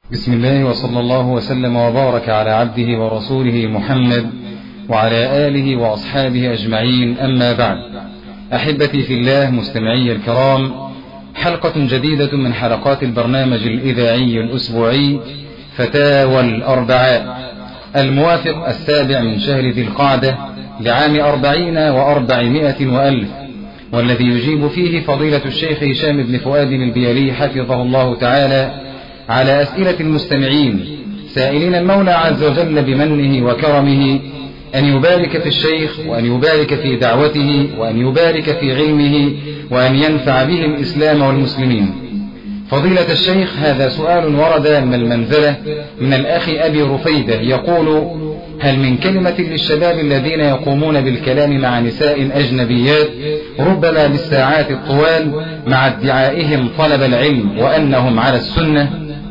بسم الله وصلى الله وسلم وبارك على عبده ورسوله محمد وعلى آله وأصحابه أجمعين، أما بعد. أحبتي في الله، مستمعي الكرام، حلقة جديدة من حلقات البرنامج الإذاعي الأسبوعي فتاوى الأربعاء، الموافق 7 من شهر ذي القعدة لعام 40 و400 وألف، والذي يجيب فيه فضيلة الشيخ هشام بن فؤاد البيلي حفظه الله تعالى على أسئلة المستمعين، سائلين المولى عز وجل بمنه وكرمه أن يبارك في الشيخ، وأن يبارك في دعوته، وأن يبارك في علمه، وأن ينفع به الإسلام والمسلمين. فضيلة الشيخ، هذا سؤال ورد من المنزلة من الأخ أبي رفيدة، يقول: هل من كلمة للشباب الذين يقومون بالكلام مع نساء أجنبيات ربما بالساعات الطوال مع ادعائهم طلب العلم وأنهم على السنة؟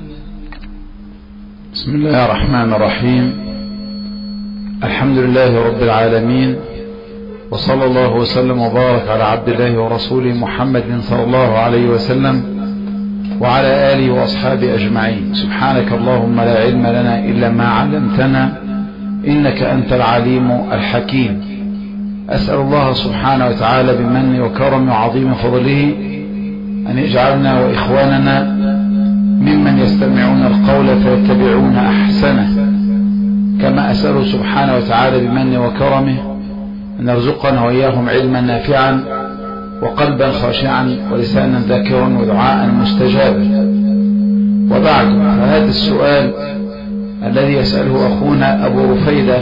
بسم الله الرحمن الرحيم. الحمد لله رب العالمين، وصلى الله وسلم وبارك على عبد الله ورسوله محمد صلى الله عليه وسلم وعلى آله وأصحابه أجمعين. سبحانك اللهم لا علم لنا إلا ما علمتنا، إنك أنت العليم الحكيم. أسأل الله سبحانه وتعالى بمنه وكرمه وعظيم فضله أن يجعلنا وإخواننا ممن يستمعون القول فيتبعون أحسنه، كما أسأله سبحانه وتعالى بمنه وكرمه أن يرزقنا وإياهم علما نافعا وقلبا خاشعا ولسانا ذاكرا ودعاء مستجابا. وبعد، فهذا السؤال الذي يسأله أخونا أبو رفيدة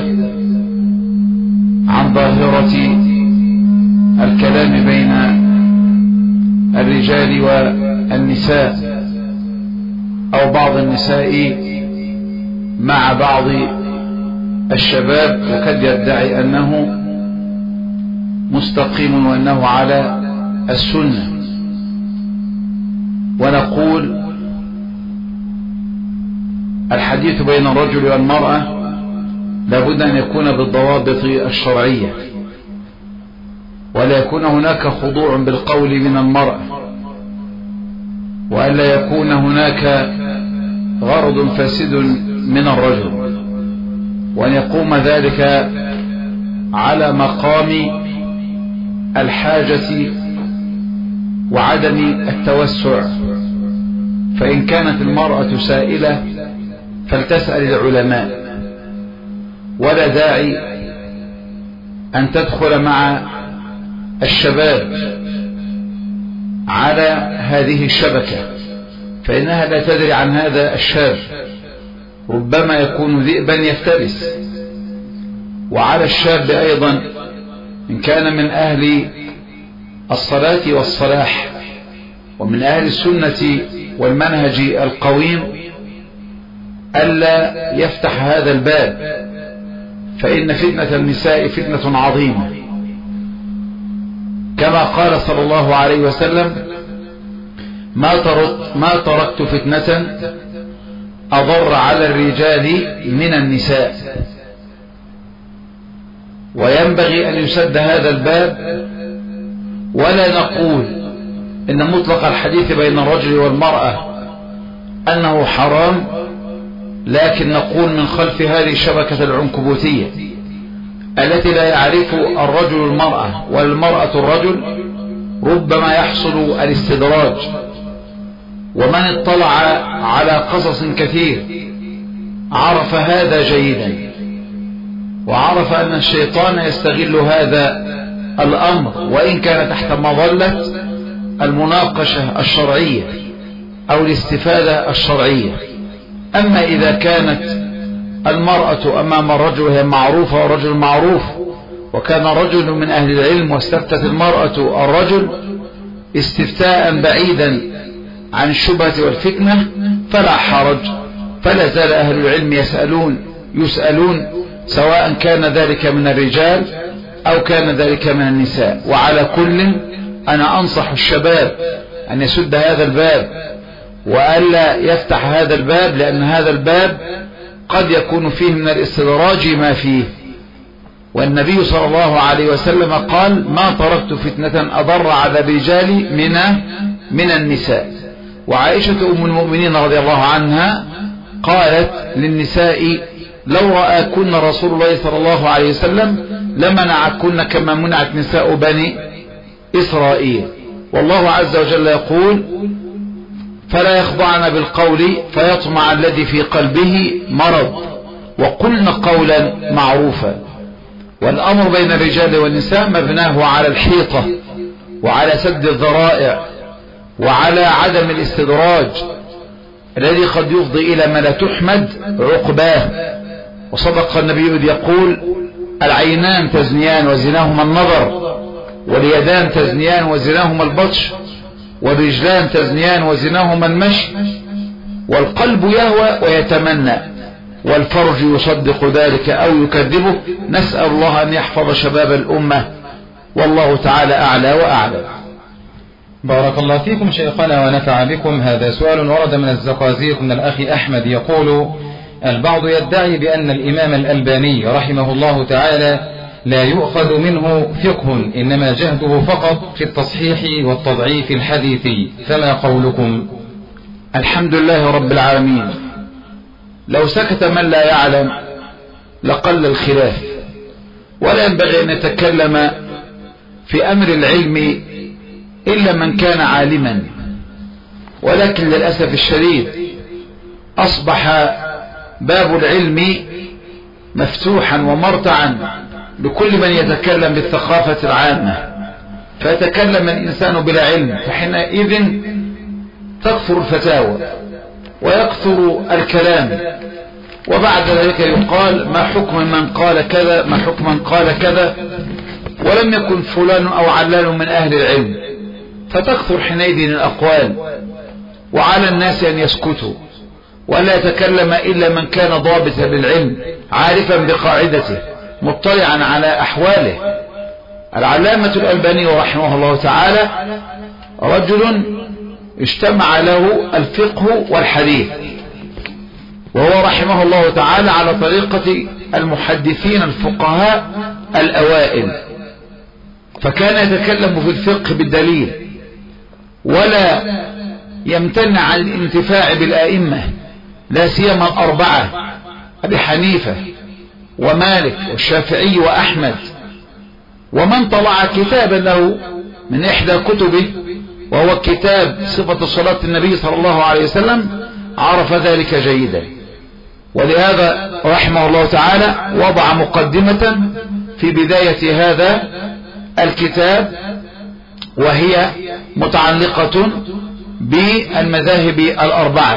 عن ظاهرة الكلام بين الرجال والنساء أو بعض النساء مع بعض الشباب، وقد يدعي أنه مستقيم وأنه على السنة. ونقول: الحديث بين الرجل والمرأة لابد أن يكون بالضوابط الشرعية، ولا يكون هناك خضوع بالقول من المرأة، وألا يكون هناك غرض فاسد من الرجل، وأن يقوم ذلك على مقام الحاجة وعدم التوسع. فإن كانت المرأة سائلة فلتسأل العلماء، ولا داعي أن تدخل مع الشباب على هذه الشبكة، فإنها لا تدري عن هذا الشاب، ربما يكون ذئبا يفترس. وعلى الشاب أيضا إن كان من أهل الصلاة والصلاح ومن أهل السنة والمنهج القويم ألا يفتح هذا الباب، فإن فتنة النساء فتنة عظيمة، كما قال صلى الله عليه وسلم: ما تركت فتنة أضر على الرجال من النساء. وينبغي أن يسد هذا الباب، ولا نقول إن مطلق الحديث بين الرجل والمرأة أنه حرام، لكن نقول من خلف هذه الشبكة العنكبوتية التي لا يعرف الرجل المرأة والمرأة الرجل، ربما يحصل الاستدراج. ومن اطلع على قصص كثير عرف هذا جيدا، وعرف أن الشيطان يستغل هذا الأمر، وإن كان تحت مظلة المناقشة الشرعية أو الاستفادة الشرعية. أما إذا كانت المرأة أمام الرجل هي معروفة والرجل معروف، وكان رجل من أهل العلم واستفتت المرأة الرجل استفتاء بعيدا عن الشبهة والفتنة، فلا حرج، فلا زال أهل العلم يسألون سواء كان ذلك من الرجال أو كان ذلك من النساء. وعلى كل أنا أنصح الشباب أن يسد هذا الباب وألا يفتح هذا الباب، لأن هذا الباب قد يكون فيه من الاستدراج ما فيه. والنبي صلى الله عليه وسلم قال: ما تركت فتنة أضر على الرجال من النساء. وعائشة أم المؤمنين رضي الله عنها قالت للنساء لو رآكن رسول الله صلى الله عليه وسلم لمنعكن كما منعت نساء بني إسرائيل. والله عز وجل يقول فلا يخضعن بالقول فيطمع الذي في قلبه مرض وقلن قولا معروفا. والأمر بين الرجال والنساء مبناه على الحيطة وعلى سد الذرائع وعلى عدم الاستدراج الذي قد يفضي إلى ما لا تحمد عقباه. وصدق النبي إذ يقول العينان تزنيان وزناهما النظر، واليدان تزنيان وزناهما البطش، والرجلان تزنيان وزناهما المشي، والقلب يهوى ويتمنى، والفرج يصدق ذلك أو يكذبه. نسأل الله أن يحفظ شباب الأمة، والله تعالى أعلى وأعلى. بارك الله فيكم شيخنا ونفع بكم. هذا سؤال ورد من الزقازيق من الأخ أحمد يقول: البعض يدعي بأن الإمام الألباني رحمه الله تعالى لا يؤخذ منه فقه، إنما جهده فقط في التصحيح والتضعيف الحديثي، فما قولكم؟ الحمد لله رب العالمين. لو سكت من لا يعلم لقل الخلاف، ولا ينبغي أن يتكلم في أمر العلم إلا من كان عالما. ولكن للأسف الشديد أصبح باب العلم مفتوحا ومرتعا لكل من يتكلم بالثقافة العامة، فيتكلم الإنسان بلا علم، فحينئذ تكثر الفتاوى ويكثر الكلام، وبعد ذلك يقال ما حكم من قال كذا، ما حكم من قال كذا، ولم يكن فلان أو علان من أهل العلم، فتكثر حينئذ الأقوال، وعلى الناس أن يسكتوا ولا يتكلم إلا من كان ضابطا للعلم عارفا بقاعدته مطلعا على أحواله. العلامة الألباني رحمه الله تعالى رجل اجتمع له الفقه والحديث، وهو رحمه الله تعالى على طريقة المحدثين الفقهاء الأوائل، فكان يتكلم في الفقه بالدليل ولا يمتنع عن الانتفاع بالآئمة، لا سيما الأربعة أبي حنيفة ومالك والشافعي وأحمد. ومن طلع كتابا له من إحدى كتبه وهو كتاب صفة صلاة النبي صلى الله عليه وسلم عرف ذلك جيدا. ولهذا رحمه الله تعالى وضع مقدمة في بداية هذا الكتاب، وهي متعلقة بالمذاهب الأربعة،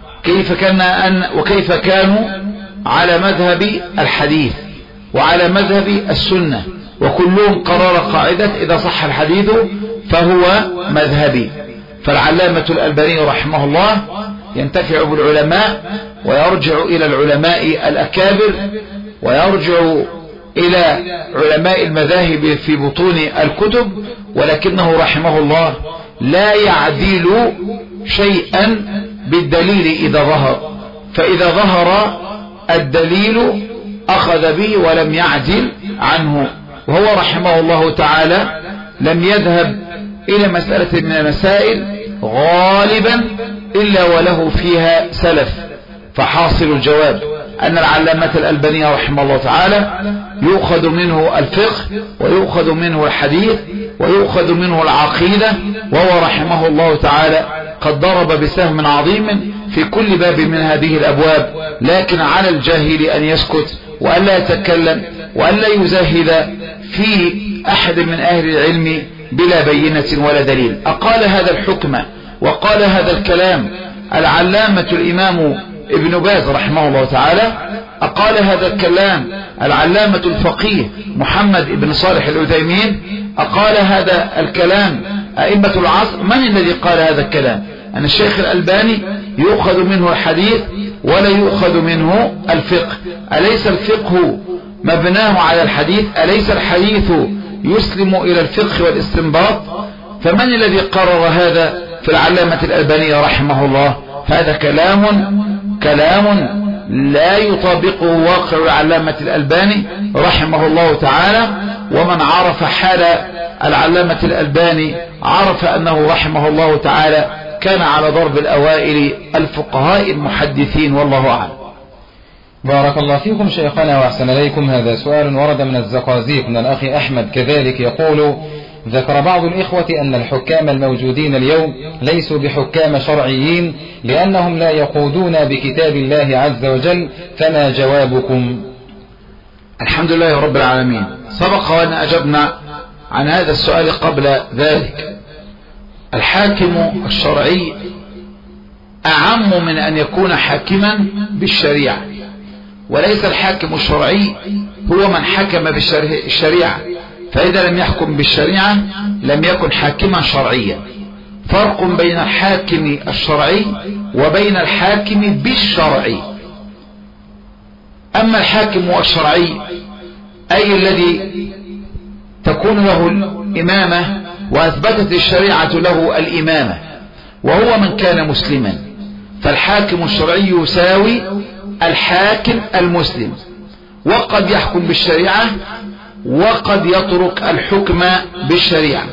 وكيف كانوا على مذهب الحديث وعلى مذهب السنة، وكلهم قرر قاعدة إذا صح الحديث فهو مذهبي. فالعلامة الألباني رحمه الله ينتفع بالعلماء ويرجع إلى العلماء الأكابر ويرجع إلى علماء المذاهب في بطون الكتب، ولكنه رحمه الله لا يعدل شيئا بالدليل إذا ظهر، فإذا ظهر الدليل أخذ به ولم يعدل عنه. وهو رحمه الله تعالى لم يذهب إلى مسألة من المسائل غالبا إلا وله فيها سلف. فحاصل الجواب أن العلامة الألباني رحمه الله تعالى يؤخذ منه الفقه ويؤخذ منه الحديث ويؤخذ منه العقيدة، وهو رحمه الله تعالى قد ضرب بسهم عظيم في كل باب من هذه الأبواب. لكن على الجاهل أن يسكت وألا يتكلم وألا يزاهد في أحد من أهل العلم بلا بينة ولا دليل. أقال هذا الحكم وقال هذا الكلام العلامة الإمام ابن باز رحمه الله تعالى، أقال هذا الكلام العلامة الفقيه محمد بن صالح العثيمين، أقال هذا الكلام أئمة العصر. من الذي قال هذا الكلام؟ أن الشيخ الألباني يؤخذ منه الحديث ولا يؤخذ منه الفقه. أليس الفقه مبناه على الحديث؟ أليس الحديث يسلم إلى الفقه والاستنباط؟ فمن الذي قرر هذا في العلامة الألباني رحمه الله؟ هذا كلام لا يطابقه واقع العلامة الألباني رحمه الله تعالى. ومن عرف حال العلامة الألباني عرف أنه رحمه الله تعالى كان على ضرب الأوائل الفقهاء المحدثين، والله أعلم. بارك الله فيكم شيخنا وأحسن إليكم. هذا سؤال ورد من الزقازيق من الأخ أحمد كذلك، يقول: ذكر بعض الإخوة أن الحكام الموجودين اليوم ليسوا بحكام شرعيين لأنهم لا يقودون بكتاب الله عز وجل، فما جوابكم؟ الحمد لله رب العالمين. سبق وأن أجبنا عن هذا السؤال قبل ذلك. الحاكم الشرعي أعم من أن يكون حاكما بالشريعة، وليس الحاكم الشرعي هو من حكم بالشريعة، فإذا لم يحكم بالشريعة لم يكن حاكما شرعيا. فرق بين الحاكم الشرعي وبين الحاكم بالشرعي. أما الحاكم الشرعي أي الذي تكون له الإمامة وأثبتت الشريعة له الإمامة، وهو من كان مسلما، فالحاكم الشرعي يساوي الحاكم المسلم، وقد يحكم بالشريعة وقد يترك الحكم بالشريعة.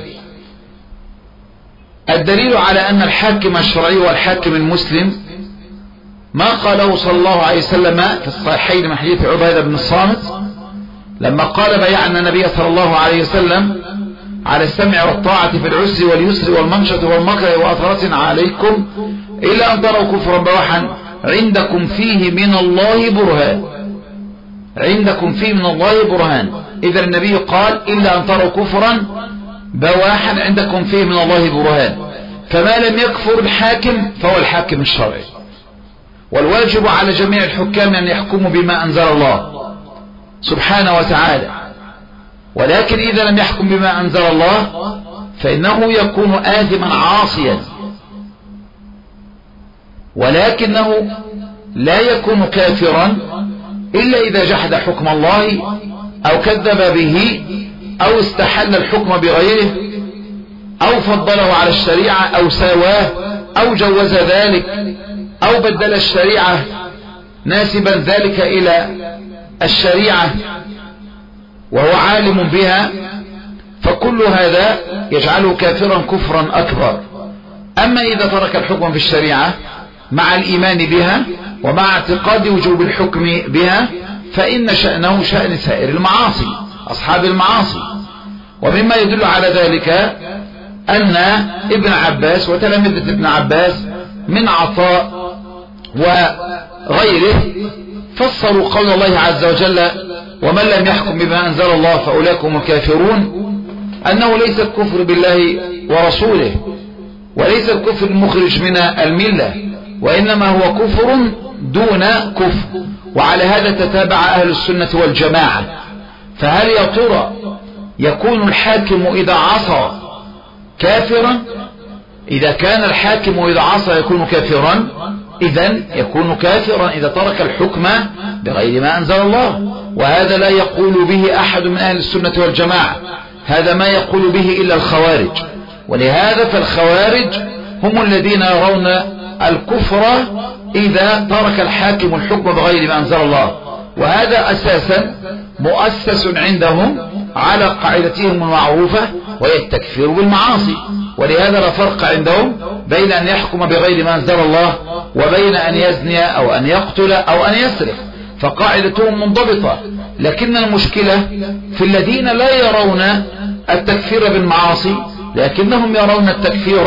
الدليل على أن الحاكم الشرعي والحاكم المسلم ما قاله صلى الله عليه وسلم في الصحيحين من حديث عبادة بن الصامت لما قال: بايعنا النبي صلى الله عليه وسلم على السمع والطاعة في العسر واليسر والمنشة والمكر وأثرة عليكم إلا أن تروا كفرا بواحا عندكم فيه من الله برهان. عندكم فيه من الله برهان. إذا النبي قال: إلا أن تروا كفرا بواحا عندكم فيه من الله برهان. فما لم يكفر الحاكم فهو الحاكم الشرعي. والواجب على جميع الحكام أن يحكموا بما أنزل الله سبحانه وتعالى، ولكن إذا لم يحكم بما أنزل الله فإنه يكون آثما عاصيا، ولكنه لا يكون كافرا إلا إذا جحد حكم الله أو كذب به أو استحل الحكم بغيره أو فضله على الشريعة أو ساواه أو جوز ذلك أو بدل الشريعة ناسبا ذلك إلى الشريعة وهو عالم بها، فكل هذا يجعله كافرا كفرا أكبر. أما إذا ترك الحكم في الشريعة مع الإيمان بها ومع اعتقاد وجوب الحكم بها فإن شأنه شأن سائر المعاصي، أصحاب المعاصي. ومما يدل على ذلك أن ابن عباس وتلامذة ابن عباس من عطاء وغيره فسروا قول الله عز وجل: ومن لم يحكم بما أنزل الله فأولئك هم الكافرون، أنه ليس الكفر بالله ورسوله وليس الكفر المخرج من الملة، وإنما هو كفر دون كفر. وعلى هذا تتابع أهل السنة والجماعة. فهل يا ترى يكون الحاكم إذا عصى كافرا؟ إذا كان الحاكم إذا عصى يكون كافرا، إذن يكون كافرا إذا ترك الحكم بغير ما أنزل الله. وهذا لا يقول به أحد من أهل السنة والجماعة، هذا ما يقول به إلا الخوارج. ولهذا فالخوارج هم الذين يرون الكفر إذا ترك الحاكم الحكم بغير ما أنزل الله، وهذا أساسا مؤسس عندهم على قاعدتهم المعروفة وهي التكفير بالمعاصي. ولهذا لا فرق عندهم بين أن يحكم بغير ما أنزل الله وبين أن يزني أو أن يقتل أو أن يسرق، فقاعدتهم منضبطة. لكن المشكلة في الذين لا يرون التكفير بالمعاصي لكنهم يرون التكفير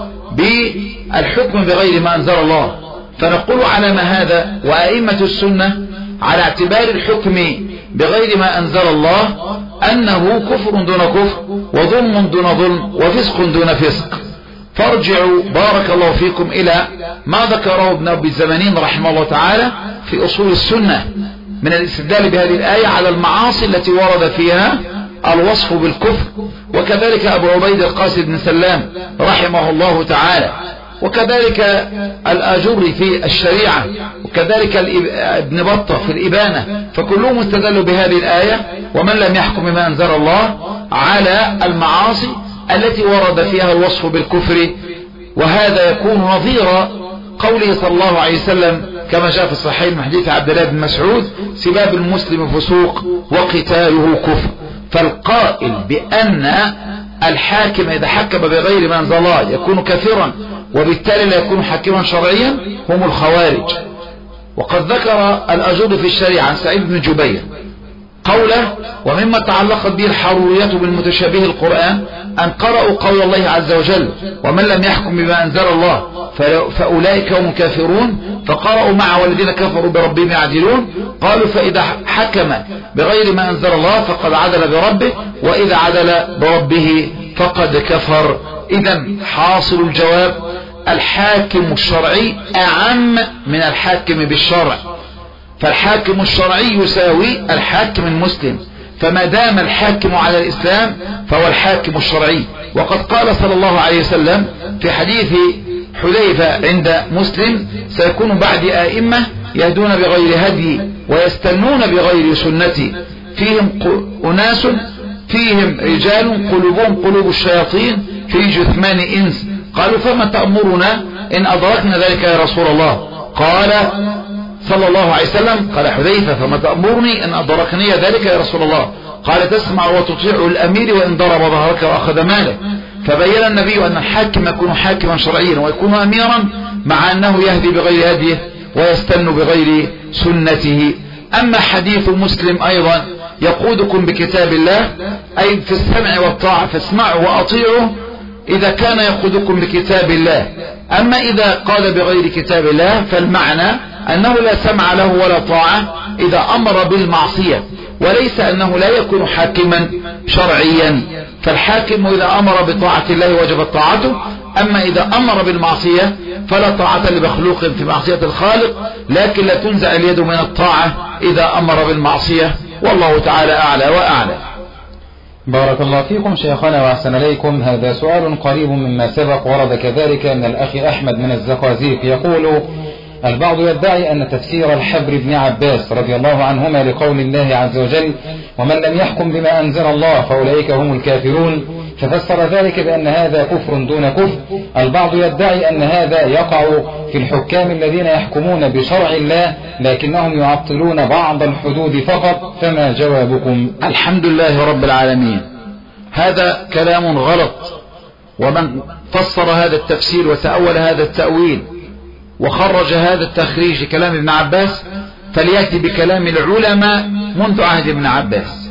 بالحكم بغير ما أنزل الله. فنقول على ما هذا وأئمة السنة على اعتبار الحكم بغير ما أنزل الله أنه كفر دون كفر وظلم دون ظلم وفسق دون فسق. فارجعوا بارك الله فيكم إلى ما ذكره ابن أبي الزمانين رحمه الله تعالى في أصول السنة من الاستدلال بهذه الآية على المعاصي التي ورد فيها الوصف بالكفر، وكذلك أبو عبيد القاسم بن سلام رحمه الله تعالى، وكذلك الآجري في الشريعة، وكذلك ابن بطة في الإبانة، فكلهم استدلوا بهذه الآية: ومن لم يحكم بما أنزل الله على المعاصي التي ورد فيها الوصف بالكفر. وهذا يكون نظير قوله صلى الله عليه وسلم كما جاء في الصحيح من حديث عبد الله بن مسعود: سباب المسلم فسوق وقتاله كفر. فالقائل بأن الحاكم إذا حكم بغير ما أنزل الله يكون كافرا وبالتالي لا يكون حاكما شرعيا هم الخوارج. وقد ذكر الأجر في الشريعة عن سعيد بن جبير قوله: ومما تعلقت به الحرورية بالمتشابه القرآن أن قرأوا قول الله عز وجل: ومن لم يحكم بما أنزل الله فأولئك هم الكافرون، فقرأوا مع والذين كفروا بربهم يعدلون. قالوا: فإذا حكم بغير ما أنزل الله فقد عدل بربه، وإذا عدل بربه فقد كفر. إذا حاصل الجواب: الحاكم الشرعي أعم من الحاكم بالشرع، فالحاكم الشرعي يساوي الحاكم المسلم، فما دام الحاكم على الإسلام فهو الحاكم الشرعي. وقد قال صلى الله عليه وسلم في حديث حذيفة عند مسلم: سيكون بعد أئمة يهدون بغير هدي ويستنون بغير سنتي، فيهم أناس فيهم رجال قلوبهم قلوب الشياطين في جثمان إنس. قالوا: فما تأمرنا إن أدركنا ذلك يا رسول الله؟ قال صلى الله عليه وسلم، قال حذيفة: فما تأمرني إن أدركني ذلك يا رسول الله؟ قال: تسمع وتطيع الأمير وإن ضرب ظهرك وأخذ مالك. فبين النبي أن الحاكم يكون حاكما شرعيا ويكون أميرا مع أنه يهدي بغير هديه ويستن بغير سنته. أما حديث مسلم أيضا: يقودكم بكتاب الله، أي في السمع والطاعة، فاسمعوا وأطيعوا إذا كان يقودكم بكتاب الله. أما إذا قال بغير كتاب الله فالمعنى أنه لا سمع له ولا طاعة إذا أمر بالمعصية، وليس أنه لا يكون حاكما شرعيا. فالحاكم إذا أمر بطاعة الله وجبت طاعته، أما إذا أمر بالمعصية فلا طاعة لمخلوق في معصية الخالق، لكن لا تنزع اليد من الطاعة إذا أمر بالمعصية. والله تعالى أعلى وأعلى. بارك الله فيكم شيخنا وأحسن إليكم. هذا سؤال قريب مما سبق، ورد كذلك من الأخ أحمد من الزقازيق يقول: البعض يدعي أن تفسير الحبر بن عباس رضي الله عنهما لقول الله عز وجل: ومن لم يحكم بما أنزل الله فأولئك هم الكافرون، ففسر ذلك بأن هذا كفر دون كفر. البعض يدعي أن هذا يقع في الحكام الذين يحكمون بشرع الله لكنهم يعطلون بعض الحدود فقط، فما جوابكم؟ الحمد لله رب العالمين. هذا كلام غلط، ومن فسر هذا التفسير وتأول هذا التأويل وخرج هذا التخريج كلام ابن عباس فليأتي بكلام العلماء منذ عهد ابن عباس.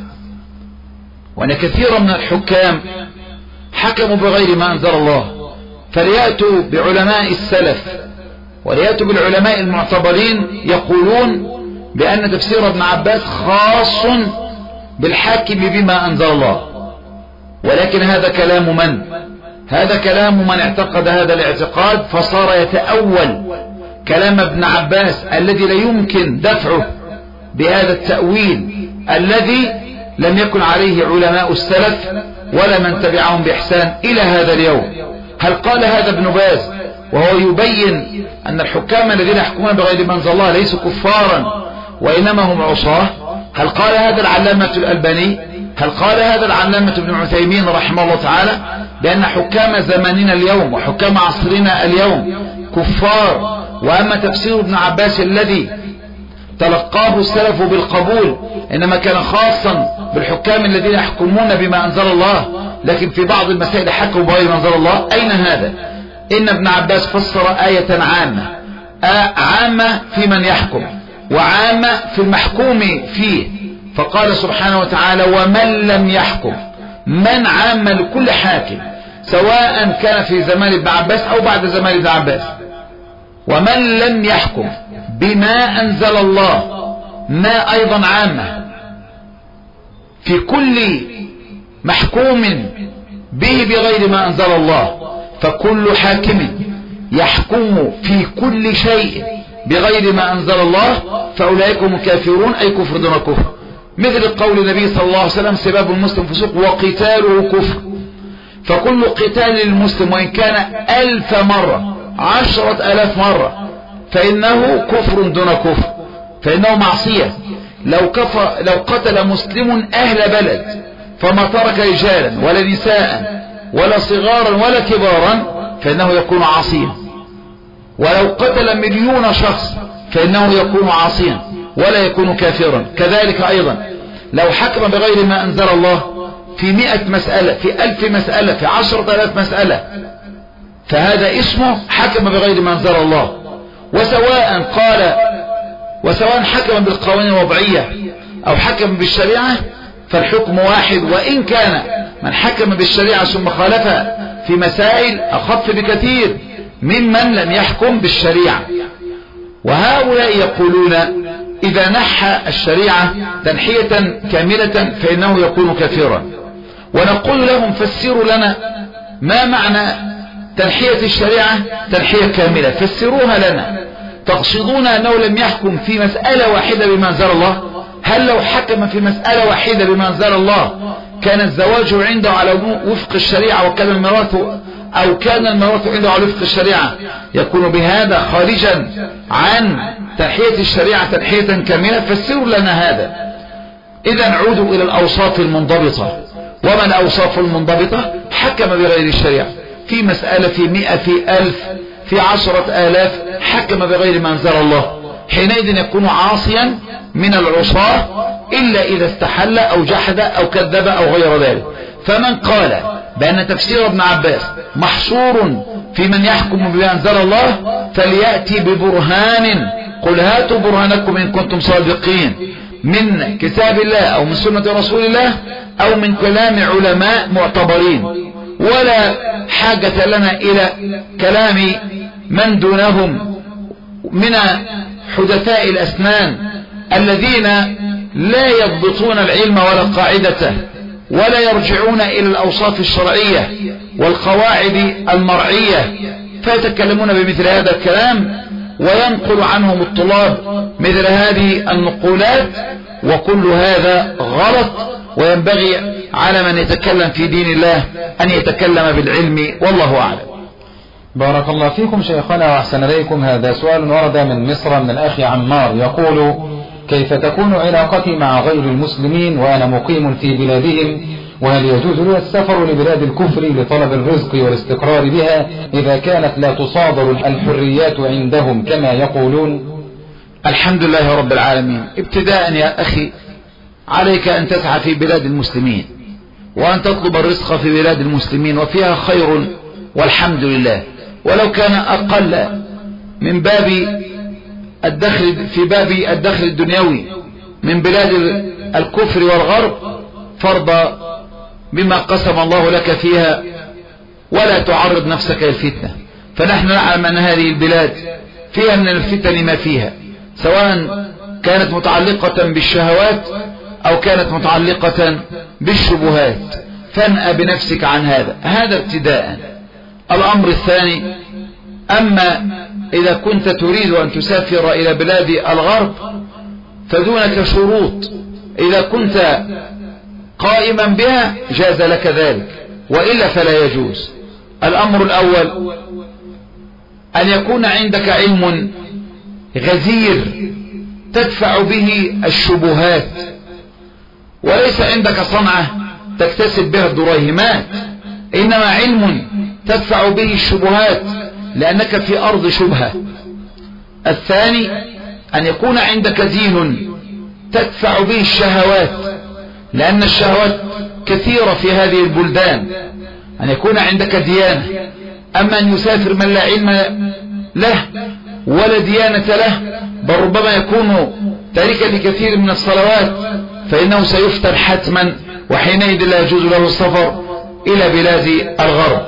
وأن كثيرا من الحكام حكموا بغير ما أنزل الله، فليأتوا بعلماء السلف وليأتوا بالعلماء المعتبرين يقولون بأن تفسير ابن عباس خاص بالحاكم بما أنزل الله. ولكن هذا كلام من؟ هذا كلام من اعتقد هذا الاعتقاد فصار يتأول كلام ابن عباس الذي لا يمكن دفعه بهذا التأويل الذي لم يكن عليه علماء السلف ولا من تبعهم بإحسان إلى هذا اليوم. هل قال هذا ابن باز وهو يبين أن الحكام الذين يحكمون بغير ما أنزل الله ليسوا كفارا وإنما هم عصاة؟ هل قال هذا العلامة الألباني؟ هل قال هذا العلامة ابن عثيمين رحمه الله تعالى بأن حكام زماننا اليوم وحكام عصرنا اليوم كفار؟ وأما تفسير ابن عباس الذي تلقاه السلف بالقبول إنما كان خاصا بالحكام الذين يحكمون بما أنزل الله، لكن في بعض المسائل حكموا بغير ما أنزل الله. أين هذا؟ إن ابن عباس فسر آية عامة في من يحكم وعامة في المحكوم فيه، فقال سبحانه وتعالى: ومن لم يحكم، من عام لكل حاكم سواء كان في زمان ابن عباس أو بعد زمان ابن عباس. ومن لم يحكم بما أنزل الله، ما أيضا عامة في كل محكوم به بغير ما أنزل الله. فكل حاكم يحكم في كل شيء بغير ما أنزل الله فأولئك هم كافرون، أي كفر دون كفر. مثل قول النبي صلى الله عليه وسلم: سباب المسلم فسوق وقتاله كفر. فكل قتال للمسلم وإن كان 1000 مرة 10,000 مرة فإنه كفر دون كفر، فإنه معصية. لو قتل مسلم أهل بلد فما ترك رجالا ولا نساء ولا صغارا ولا كبارا فإنه يكون عاصيا. ولو قتل 1,000,000 شخص فإنه يكون عاصيا ولا يكون كافرا. كذلك أيضا لو حكم بغير ما أنزل الله في 100 مسألة، في 1000 مسألة، في 10,000 مسألة، فهذا اسمه حكم بغير ما أنزل الله. وسواء حكم بالقوانين الوضعية أو حكم بالشريعة فالحكم واحد، وإن كان من حكم بالشريعة ثم خالفها في مسائل أخف بكثير ممن لم يحكم بالشريعة. وهؤلاء يقولون إذا نحى الشريعة تنحية كاملة فإنه يكون كافرا. ونقول لهم فسروا لنا ما معنى تنحية الشريعة تنحية كاملة، فسروها لنا. تقصدون أنه لم يحكم في مسألة واحدة بما أنزل الله؟ هل لو حكم في مسألة واحدة بما أنزل الله كان الزواج عنده على وفق الشريعة وكان الميراث أو كان الميراث عنده على وفق الشريعة يكون بهذا خارجا عن تنحية الشريعة تنحية كاملة؟ فسروا لنا هذا. إذا نعود إلى الأوصاف المنضبطة. وما الأوصاف المنضبطة؟ حكم بغير الشريعة في مسألة، في 100، في 1000، في 10,000 حكم بغير ما أنزل الله، حينئذ يكون عاصيا من العصاة إلا إذا استحل أو جحد أو كذب أو غير ذلك. فمن قال بأن تفسير ابن عباس محصور في من يحكم بما أنزل الله فليأتي ببرهان، قل هاتوا برهانكم إن كنتم صادقين، من كتاب الله أو من سنة رسول الله أو من كلام علماء معتبرين. ولا حاجة لنا إلى كلام من دونهم من حدثاء الأسنان الذين لا يضبطون العلم ولا قاعدته ولا يرجعون إلى الأوصاف الشرعية والقواعد المرعية، فيتكلمون بمثل هذا الكلام وينقل عنهم الطلاب مثل هذه النقولات، وكل هذا غلط. وينبغي على من يتكلم في دين الله أن يتكلم بالعلم، والله أعلم. بارك الله فيكم شيخنا وأحسن إليكم. هذا سؤال ورد من مصر من الأخ عمار يقول: كيف تكون علاقتي مع غير المسلمين وأنا مقيم في بلادهم؟ وهل يجوز لي السفر لبلاد الكفر لطلب الرزق والاستقرار بها إذا كانت لا تصادر الحريات عندهم كما يقولون؟ الحمد لله رب العالمين. ابتداء يا أخي عليك أن تسعى في بلاد المسلمين وأن تطلب الرزق في بلاد المسلمين، وفيها خير والحمد لله، ولو كان أقل من باب الدخل في باب الدخل الدنيوي من بلاد الكفر والغرب، فارضى بما قسم الله لك فيها ولا تعرض نفسك للفتنة. فنحن نعلم أن هذه البلاد فيها من الفتن ما فيها، سواء كانت متعلقة بالشهوات أو كانت متعلقة بالشبهات، فانأ بنفسك عن هذا ابتداء. الأمر الثاني: أما إذا كنت تريد أن تسافر إلى بلاد الغرب فدونك شروط، إذا كنت قائما بها جاز لك ذلك، وإلا فلا يجوز. الأمر الأول: أن يكون عندك علم غزير تدفع به الشبهات، وليس عندك صنعة تكتسب بها الدريهمات، إنما علم تدفع به الشبهات لأنك في أرض شبهة. الثاني: أن يكون عندك دين تدفع به الشهوات، لأن الشهوات كثيرة في هذه البلدان. أن يكون عندك ديانة. أما أن يسافر من لا علم له ولا ديانة له، بل ربما يكون تاركا لكثير من الصلوات، فإنه سيفتن حتما، وحينئذ لا يجوز له السفر إلى بلاد الغرب.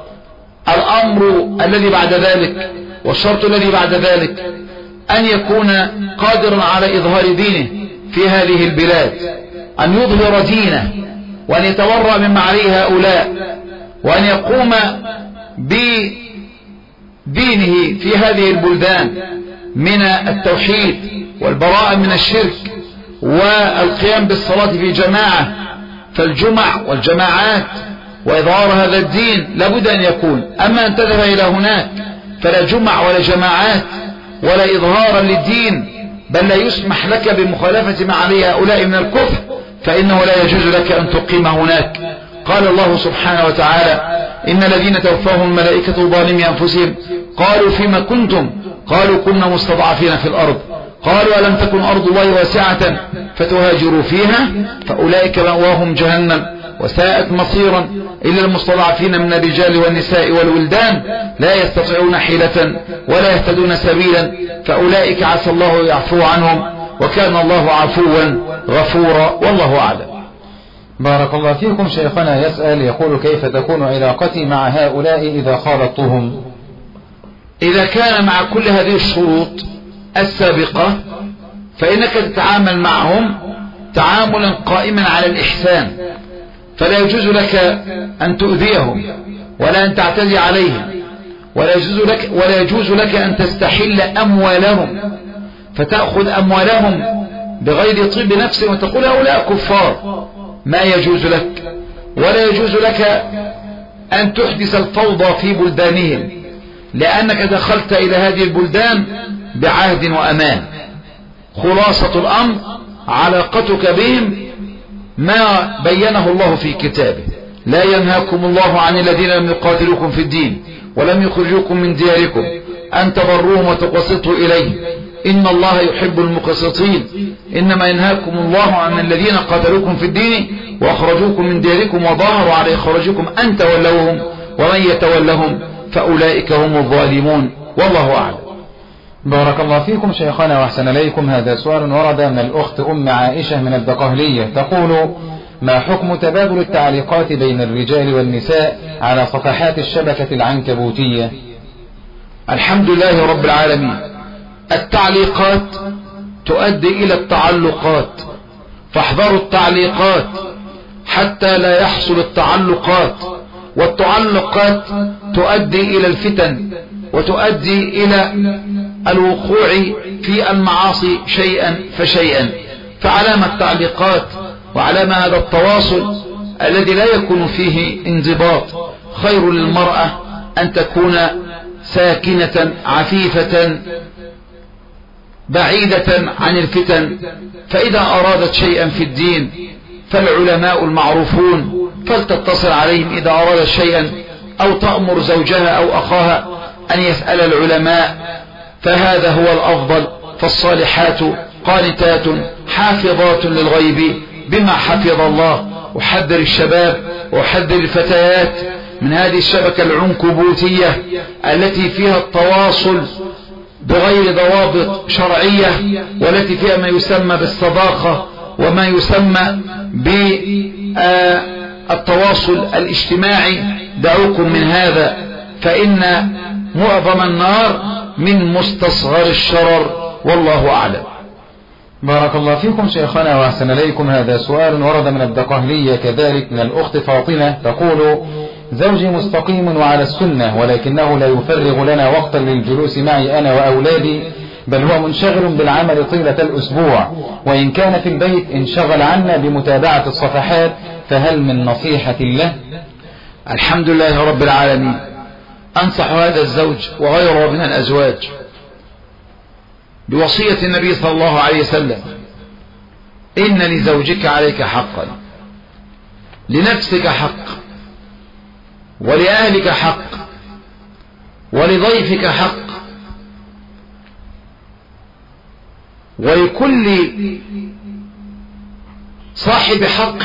الأمر الذي بعد ذلك والشرط الذي بعد ذلك أن يكون قادرا على إظهار دينه في هذه البلاد، أن يظهر دينه وأن يتورع مما عليه هؤلاء، وأن يقوم بدينه في هذه البلدان من التوحيد والبراءة من الشرك والقيام بالصلاة في جماعة، فالجمع والجماعات وإظهار هذا الدين لابد أن يكون. أما أن تذهب إلى هناك فلا جمع ولا جماعات ولا إظهارا للدين، بل لا يسمح لك بمخالفة ما عليه هؤلاء من الكفر، فإنه لا يجوز لك أن تقيم هناك. قال الله سبحانه وتعالى: إن الذين توفاهم الملائكة ظالمي أنفسهم قالوا فيما كنتم؟ قالوا كنا مستضعفين في الأرض. قالوا ألم تكن أرض الله واسعة فتهاجروا فيها فأولئك مأواهم جهنم وساءت مصيرا إلا المستضعفين من الرجال والنساء والولدان لا يستطيعون حيلة ولا يهتدون سبيلا، فأولئك عسى الله يعفو عنهم، وكان الله عفوا غفورا، والله أعلم. بارك الله فيكم. شيخنا يسأل يقول: كيف تكون علاقتي مع هؤلاء إذا خالطتهم؟ إذا كان مع كل هذه الشروط السابقة فإنك تتعامل معهم تعاملا قائما على الإحسان، فلا يجوز لك أن تؤذيهم ولا أن تعتدي عليهم، ولا يجوز لك أن تستحل أموالهم فتأخذ أموالهم بغير طيب نفس وتقول هؤلاء كفار، ما يجوز لك. ولا يجوز لك أن تحدث الفوضى في بلدانهم، لأنك دخلت إلى هذه البلدان بعهد وأمان. خلاصة الأمر علاقتك بهم ما بينه الله في كتابه: لا ينهاكم الله عن الذين لم يقاتلوكم في الدين ولم يخرجوكم من دياركم أن تبروهم وتقسطوا إليهم إن الله يحب المقسطين، إنما ينهاكم الله عن الذين قاتلوكم في الدين وأخرجوكم من دياركم وظاهروا على إخراجكم أن تولوهم ومن يتولهم فأولئك هم الظالمون، والله أعلم. بارك الله فيكم شيخنا وأحسن إليكم. هذا سؤال ورد من الأخت أم عائشة من الدقهلية، تقول: ما حكم تبادل التعليقات بين الرجال والنساء على صفحات الشبكة العنكبوتية؟ الحمد لله رب العالمين. التعليقات تؤدي إلى التعلقات، فاحذروا التعليقات حتى لا يحصل التعلقات، والتعلقات تؤدي إلى الفتن وتؤدي إلى الوقوع في المعاصي شيئا فشيئا. فعلامة التعليقات وعلامة هذا التواصل الذي لا يكون فيه انضباط، خير للمرأة أن تكون ساكنة عفيفة بعيدة عن الفتن، فإذا أرادت شيئا في الدين فالعلماء المعروفون فلتتصل عليهم إذا أرادت شيئا، أو تأمر زوجها أو أخاها أن يسأل العلماء، فهذا هو الأفضل. فالصالحات قانتات حافظات للغيب بما حفظ الله. أحذر الشباب وأحذر الفتيات من هذه الشبكة العنكبوتية التي فيها التواصل بغير ضوابط شرعية، والتي فيها ما يسمى بالصداقة وما يسمى بالتواصل الاجتماعي. دعوكم من هذا، فإن معظم النار من مستصغر الشرر، والله أعلم. بارك الله فيكم شيخنا وأحسن إليكم. هذا سؤال ورد من الدقهلية كذلك من الأخت فاطمة، تقول: زوجي مستقيم وعلى السنة، ولكنه لا يفرغ لنا وقتا للجلوس معي أنا وأولادي، بل هو منشغل بالعمل طيلة الأسبوع، وإن كان في البيت انشغل عنا بمتابعة الصفحات، فهل من نصيحة له؟ الحمد لله رب العالمين. أنصح هذا الزوج وغيره من الأزواج بوصية النبي صلى الله عليه وسلم: إن لزوجك عليك حقا، لنفسك حق، ولأهلك حق، ولضيفك حق، ولكل صاحب حق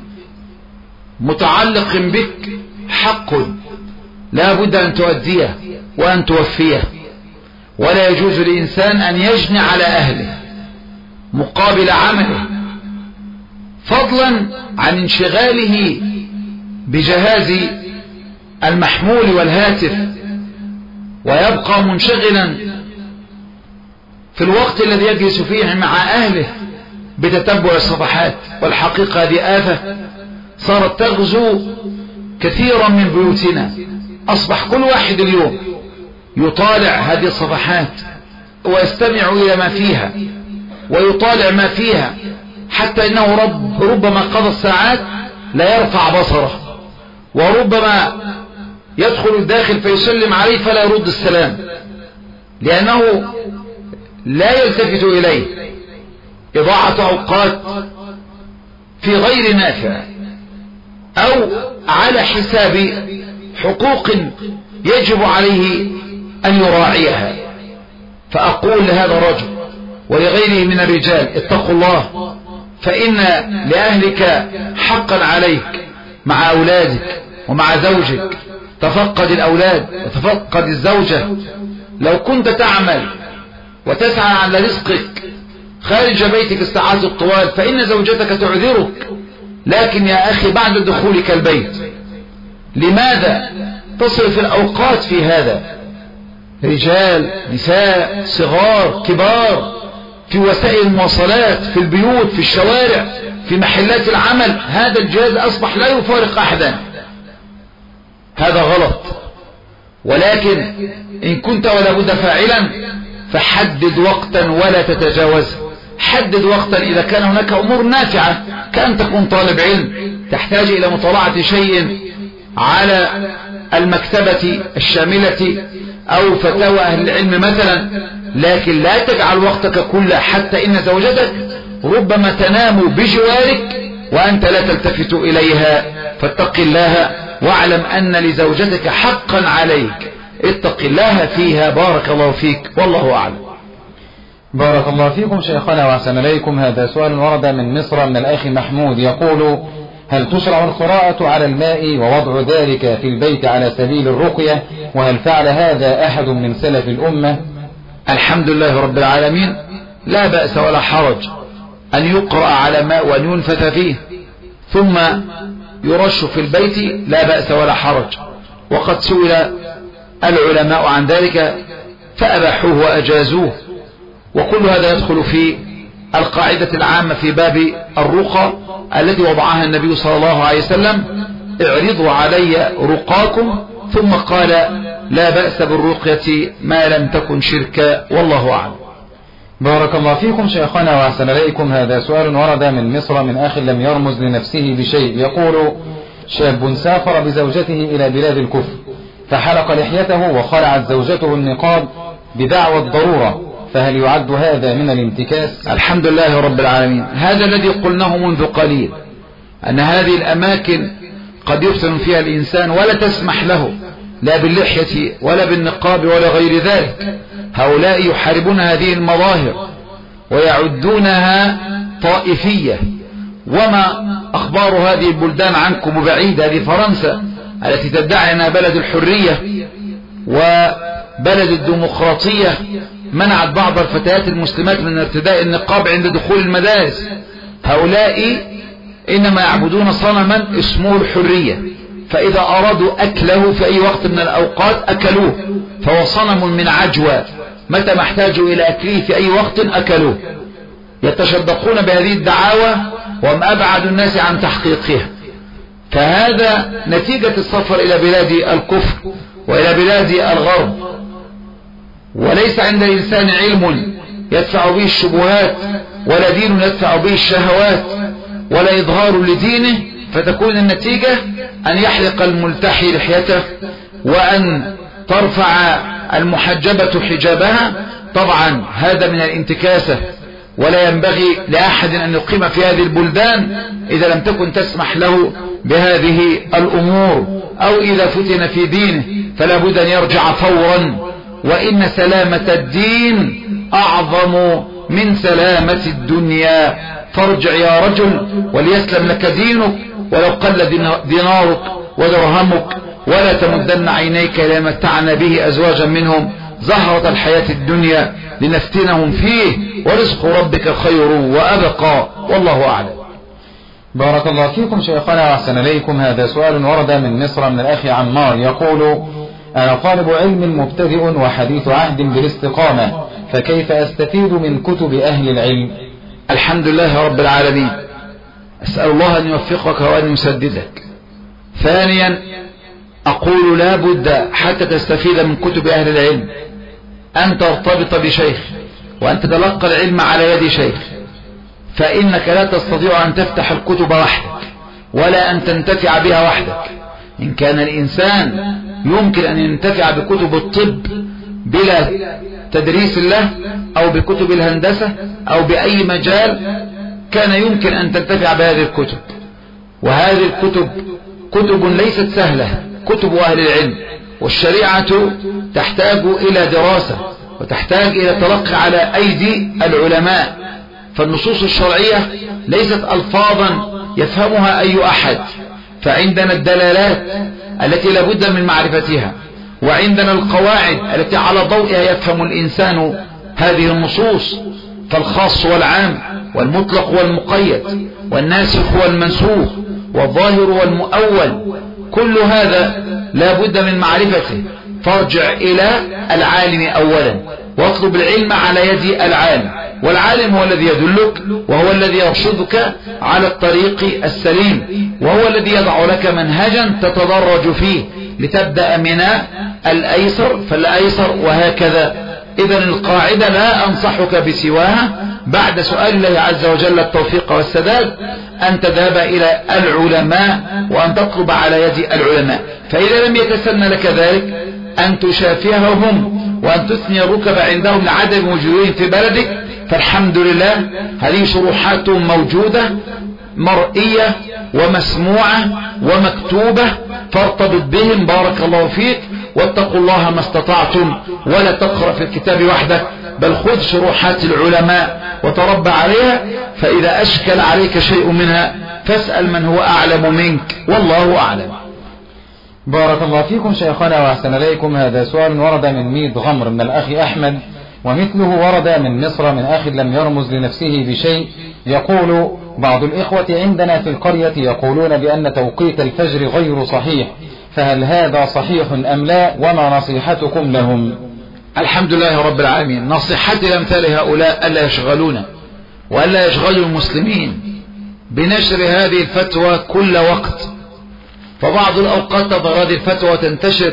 متعلق بك حق لا بد أن تؤديه وأن توفيه. ولا يجوز للإنسان أن يجني على أهله مقابل عمله، فضلا عن انشغاله بجهاز المحمول والهاتف، ويبقى منشغلا في الوقت الذي يجلس فيه مع أهله بتتبع الصفحات. والحقيقة هذه آفة صارت تغزو كثيرا من بيوتنا. أصبح كل واحد اليوم يطالع هذه الصفحات ويستمع إلى ما فيها ويطالع ما فيها، حتى إنه ربما قضى الساعات لا يرفع بصره، وربما يدخل الداخل فيسلم عليه فلا يرد السلام، لأنه لا يلتفت إليه. إضاعة أوقات في غير نافع، أو على حساب حقوق يجب عليه أن يراعيها. فأقول لهذا الرجل ولغيره من الرجال: اتقوا الله، فإن لأهلك حقا عليك، مع أولادك ومع زوجك، تفقد الأولاد وتفقد الزوجة. لو كنت تعمل وتسعى على رزقك خارج بيتك الساعات الطوال فإن زوجتك تعذرك، لكن يا أخي بعد دخولك البيت لماذا تصرف الأوقات في هذا؟ رجال، نساء، صغار، كبار، في وسائل المواصلات، في البيوت، في الشوارع، في محلات العمل، هذا الجهاز أصبح لا يفارق أحدا. هذا غلط. ولكن إن كنت ولا بد فاعلا فحدد وقتا ولا تتجاوزه. حدد وقتا إذا كان هناك أمور نافعة، كأن تكون طالب علم تحتاج إلى مطالعة شيء على المكتبة الشاملة أو فتاوى أهل العلم مثلا، لكن لا تجعل وقتك كله، حتى إن زوجتك ربما تنام بجوارك وأنت لا تلتفت إليها. فاتق الله واعلم أن لزوجتك حقا عليك، اتق الله فيها. بارك الله فيك، والله أعلم. بارك الله فيكم شيخنا وأحسن إليكم. هذا سؤال ورد من مصر من الأخ محمود يقول: هل تشرع القراءة على الماء ووضع ذلك في البيت على سبيل الرقية؟ وهل فعل هذا أحد من سلف الأمة؟ الحمد لله رب العالمين، لا بأس ولا حرج أن يقرأ على ماء وأن ينفث فيه ثم يرش في البيت، لا بأس ولا حرج. وقد سئل العلماء عن ذلك فأباحوه وأجازوه، وكل هذا يدخل في القاعدة العامة في باب الرقى التي وضعها النبي صلى الله عليه وسلم: اعرضوا علي رقاكم، ثم قال: لا بأس بالرقية ما لم تكن شركا، والله أعلم. بارك الله فيكم شيخنا وأحسن إليكم. هذا سؤال ورد من مصر من أخ لم يرمز لنفسه بشيء يقول: شاب سافر بزوجته إلى بلاد الكفر فحلق لحيته وخلعت زوجته النقاب بدعوى الضرورة، فهل يعد هذا من الانتكاس؟ الحمد لله رب العالمين. هذا الذي قلناه منذ قليل، أن هذه الأماكن قد يفتن فيها الإنسان ولا تسمح له لا باللحية ولا بالنقاب ولا غير ذلك. هؤلاء يحاربون هذه المظاهر ويعدونها طائفية. وما أخبار هذه البلدان عنكم بعيد؟ هذه فرنسا التي تدعي أنها بلد الحرية وبلد الديمقراطية منعت بعض الفتيات المسلمات من ارتداء النقاب عند دخول المدارس. هؤلاء إنما يعبدون صنما اسمه الحرية، فإذا أرادوا أكله في أي وقت من الأوقات أكلوه، فهو صنم من عجوة، متى ما احتاجوا إلى أكله في أي وقت أكلوه. يتشدقون بهذه الدعاوى وهم أبعد الناس عن تحقيقها. فهذا نتيجة السفر إلى بلاد الكفر وإلى بلاد الغرب، وليس عند الإنسان علم يدفع به الشبهات ولا دين يدفع به الشهوات ولا إظهار لدينه، فتكون النتيجة أن يحلق الملتحي لحيته وأن ترفع المحجبة حجابها. طبعا هذا من الانتكاسة، ولا ينبغي لأحد أن يقيم في هذه البلدان إذا لم تكن تسمح له بهذه الأمور، أو إذا فتن في دينه فلا بد أن يرجع فورا. وإن سلامة الدين أعظم من سلامة الدنيا، فارجع يا رجل وليسلم لك دينك ولو قل دينارك ودرهمك، ولا تمدن عينيك إلى ما متعنا به أزواجا منهم زهرة الحياة الدنيا لنفتنهم فيه، ورزق ربك خير وأبقى، والله أعلم. بارك الله فيكم شيخنا وأحسن إليكم. هذا سؤال ورد من مصر من الأخ عمار يقول: أنا طالب علم مبتدئ وحديث عهد بالاستقامة، فكيف أستفيد من كتب أهل العلم؟ الحمد لله رب العالمين، أسأل الله أن يوفقك وأن يسددك. ثانيا أقول لا بد حتى تستفيد من كتب أهل العلم أن ترتبط بشيخ وأن تتلقى العلم على يد شيخ، فإنك لا تستطيع أن تفتح الكتب وحدك ولا أن تنتفع بها وحدك. إن كان الإنسان يمكن أن ينتفع بكتب الطب بلا تدريس له أو بكتب الهندسة أو بأي مجال، كان يمكن أن تنتفع بهذه الكتب. وهذه الكتب كتب ليست سهلة، كتب أهل العلم، والشريعة تحتاج إلى دراسة وتحتاج إلى تلقي على أيدي العلماء. فالنصوص الشرعية ليست ألفاظا يفهمها أي أحد، فعندنا الدلالات التي لابد من معرفتها، وعندنا القواعد التي على ضوئها يفهم الإنسان هذه النصوص، فالخاص والعام والمطلق والمقيد والناسخ والمنسوخ والظاهر والمؤول، كل هذا لا بد من معرفته. فارجع إلى العالم أولا واطلب العلم على يد العالم، والعالم هو الذي يدلك وهو الذي يرشدك على الطريق السليم، وهو الذي يضع لك منهجا تتدرج فيه لتبدأ من الأيسر فالأيسر وهكذا. إذن القاعدة لا أنصحك بسواها بعد سؤال الله عز وجل التوفيق والسداد أن تذهب إلى العلماء وأن تطلب على يد العلماء. فإذا لم يتسنى لك ذلك أن تشافههم وأن تثني الركب عندهم لعدم وجودهم في بلدك، فالحمد لله هذه شروحات موجودة مرئية ومسموعة ومكتوبة، فارتبط بهم بارك الله فيك، واتقوا الله ما استطعتم، ولا تقرأ في الكتاب وحدك، بل خذ شروحات العلماء وتربى عليها، فإذا أشكل عليك شيء منها فاسأل من هو أعلم منك، والله أعلم. بارك الله فيكم شيخنا وأحسن إليكم. هذا سؤال ورد من ميد غمر من الأخ أحمد، ومثله ورد من مصر من أخ لم يرمز لنفسه بشيء، يقول: بعض الإخوة عندنا في القرية يقولون بأن توقيت الفجر غير صحيح، فهل هذا صحيح أم لا؟ وما نصيحتكم لهم؟ الحمد لله رب العالمين. نصيحتي لأمثال هؤلاء ألا يشغلون وألا يشغلوا المسلمين بنشر هذه الفتوى كل وقت، فبعض الأوقات تظهر هذه الفتوى تنتشر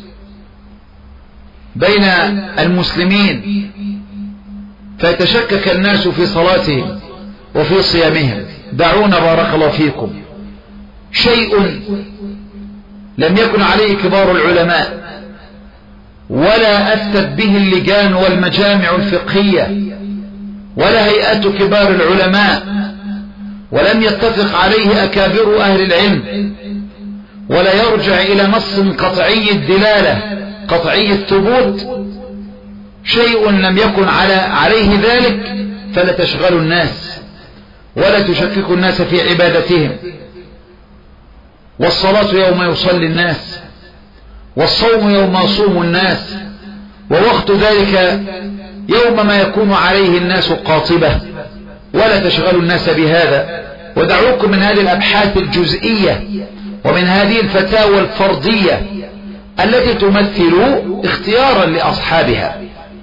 بين المسلمين فيتشكك الناس في صلاتهم وفي صيامهم. دعونا بارك الله فيكم شيء لم يكن عليه كبار العلماء ولا أفتت به اللجان والمجامع الفقهية ولا هيئات كبار العلماء، ولم يتفق عليه أكابر أهل العلم، ولا يرجع إلى نص قطعي الدلالة قطعي الثبوت، شيء لم يكن عليه ذلك، فلا تشغلوا الناس ولا تشككوا الناس في عبادتهم. والصلاة يوم يصلي الناس، والصوم يوم يصوم الناس، ووقت ذلك يوم ما يكون عليه الناس قاطبة، ولا تشغلوا الناس بهذا، ودعوكم من هذه الأبحاث الجزئية ومن هذه الفتاوى الفردية التي تمثل اختيارا لأصحابها.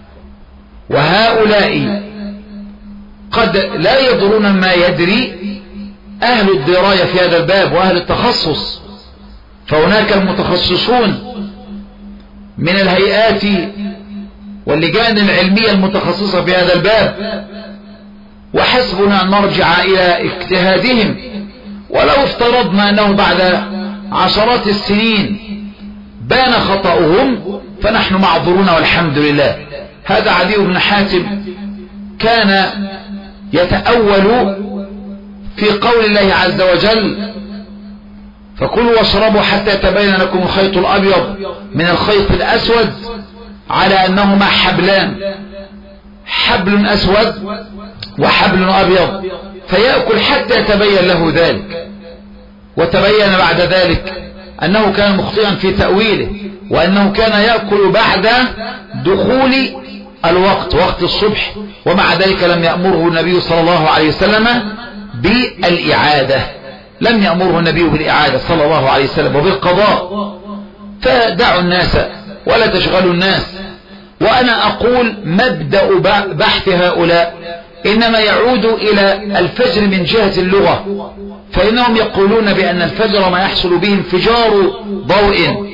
وهؤلاء قد لا يدرون ما يدري أهل الدراية في هذا الباب وأهل التخصص، فهناك المتخصصون من الهيئات واللجان العلمية المتخصصة في هذا الباب، وحسبنا أن نرجع إلى اجتهادهم، ولو افترضنا أنه بعد عشرات السنين بان خطأهم فنحن معذورون والحمد لله. هذا عدي بن حاتم كان يتأول في قول الله عز وجل: فكلوا واشربوا حتى يتبين لكم الخيط الأبيض من الخيط الأسود، على أنهما حبلان، حبل أسود وحبل أبيض، فيأكل حتى يتبين له ذلك. وتبين بعد ذلك أنه كان مخطئا في تأويله، وأنه كان يأكل بعد دخول الوقت، وقت الصبح، ومع ذلك لم يأمره النبي صلى الله عليه وسلم بالإعادة، لم يأمره النبي بالإعادة صلى الله عليه وسلم وبالقضاء. فدعوا الناس ولا تشغلوا الناس. وأنا أقول مبدأ بحث هؤلاء إنما يعود إلى الفجر من جهة اللغة، فإنهم يقولون بأن الفجر ما يحصل به انفجار ضوء،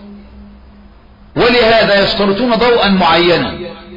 ولهذا يشترطون ضوءا معينا،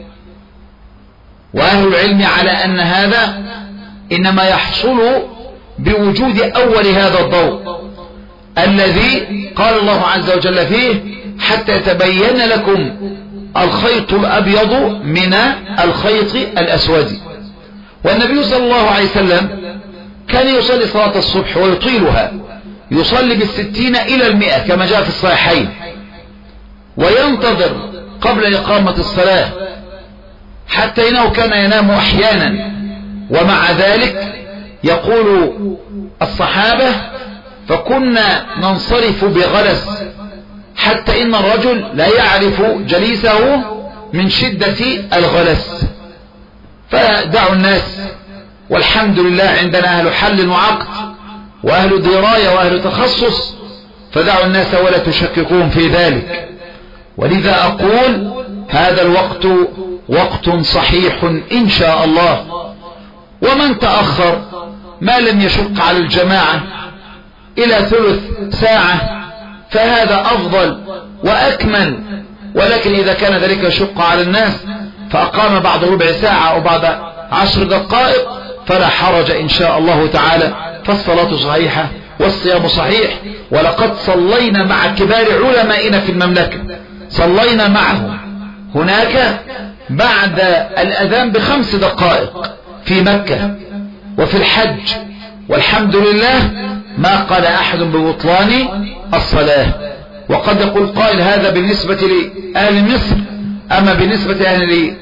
وأهل العلم على أن هذا إنما يحصل بوجود أول هذا الضوء الذي قال الله عز وجل فيه: حتى يتبين لكم الخيط الأبيض من الخيط الأسود. والنبي صلى الله عليه وسلم كان يصلي صلاة الصبح ويطيلها، يصلي بالستين إلى 100 كما جاء في الصحيحين، وينتظر قبل إقامة الصلاة حتى إنه كان ينام أحيانا، ومع ذلك يقول الصحابة: فكنا ننصرف بغلس حتى إن الرجل لا يعرف جليسه من شدة الغلس. فدعوا الناس، والحمد لله عندنا أهل حل وعقد وأهل دراية وأهل تخصص، فدعوا الناس ولا تشككون في ذلك. ولذا أقول هذا الوقت وقت صحيح إن شاء الله، ومن تأخر ما لم يشق على الجماعة إلى ثلث ساعة فهذا أفضل وأكمل، ولكن إذا كان ذلك يشق على الناس فأقام بعد ربع ساعة أو بعد 10 دقائق فلا حرج إن شاء الله تعالى، فالصلاة صحيحة والصيام صحيح. ولقد صلينا مع كبار علمائنا في المملكة، صلينا معهم هناك بعد الأذان ب5 دقائق في مكة وفي الحج، والحمد لله ما قال أحد ببطلان الصلاة. وقد يقول قائل هذا بالنسبة لأهل مصر، أما بالنسبة لأهل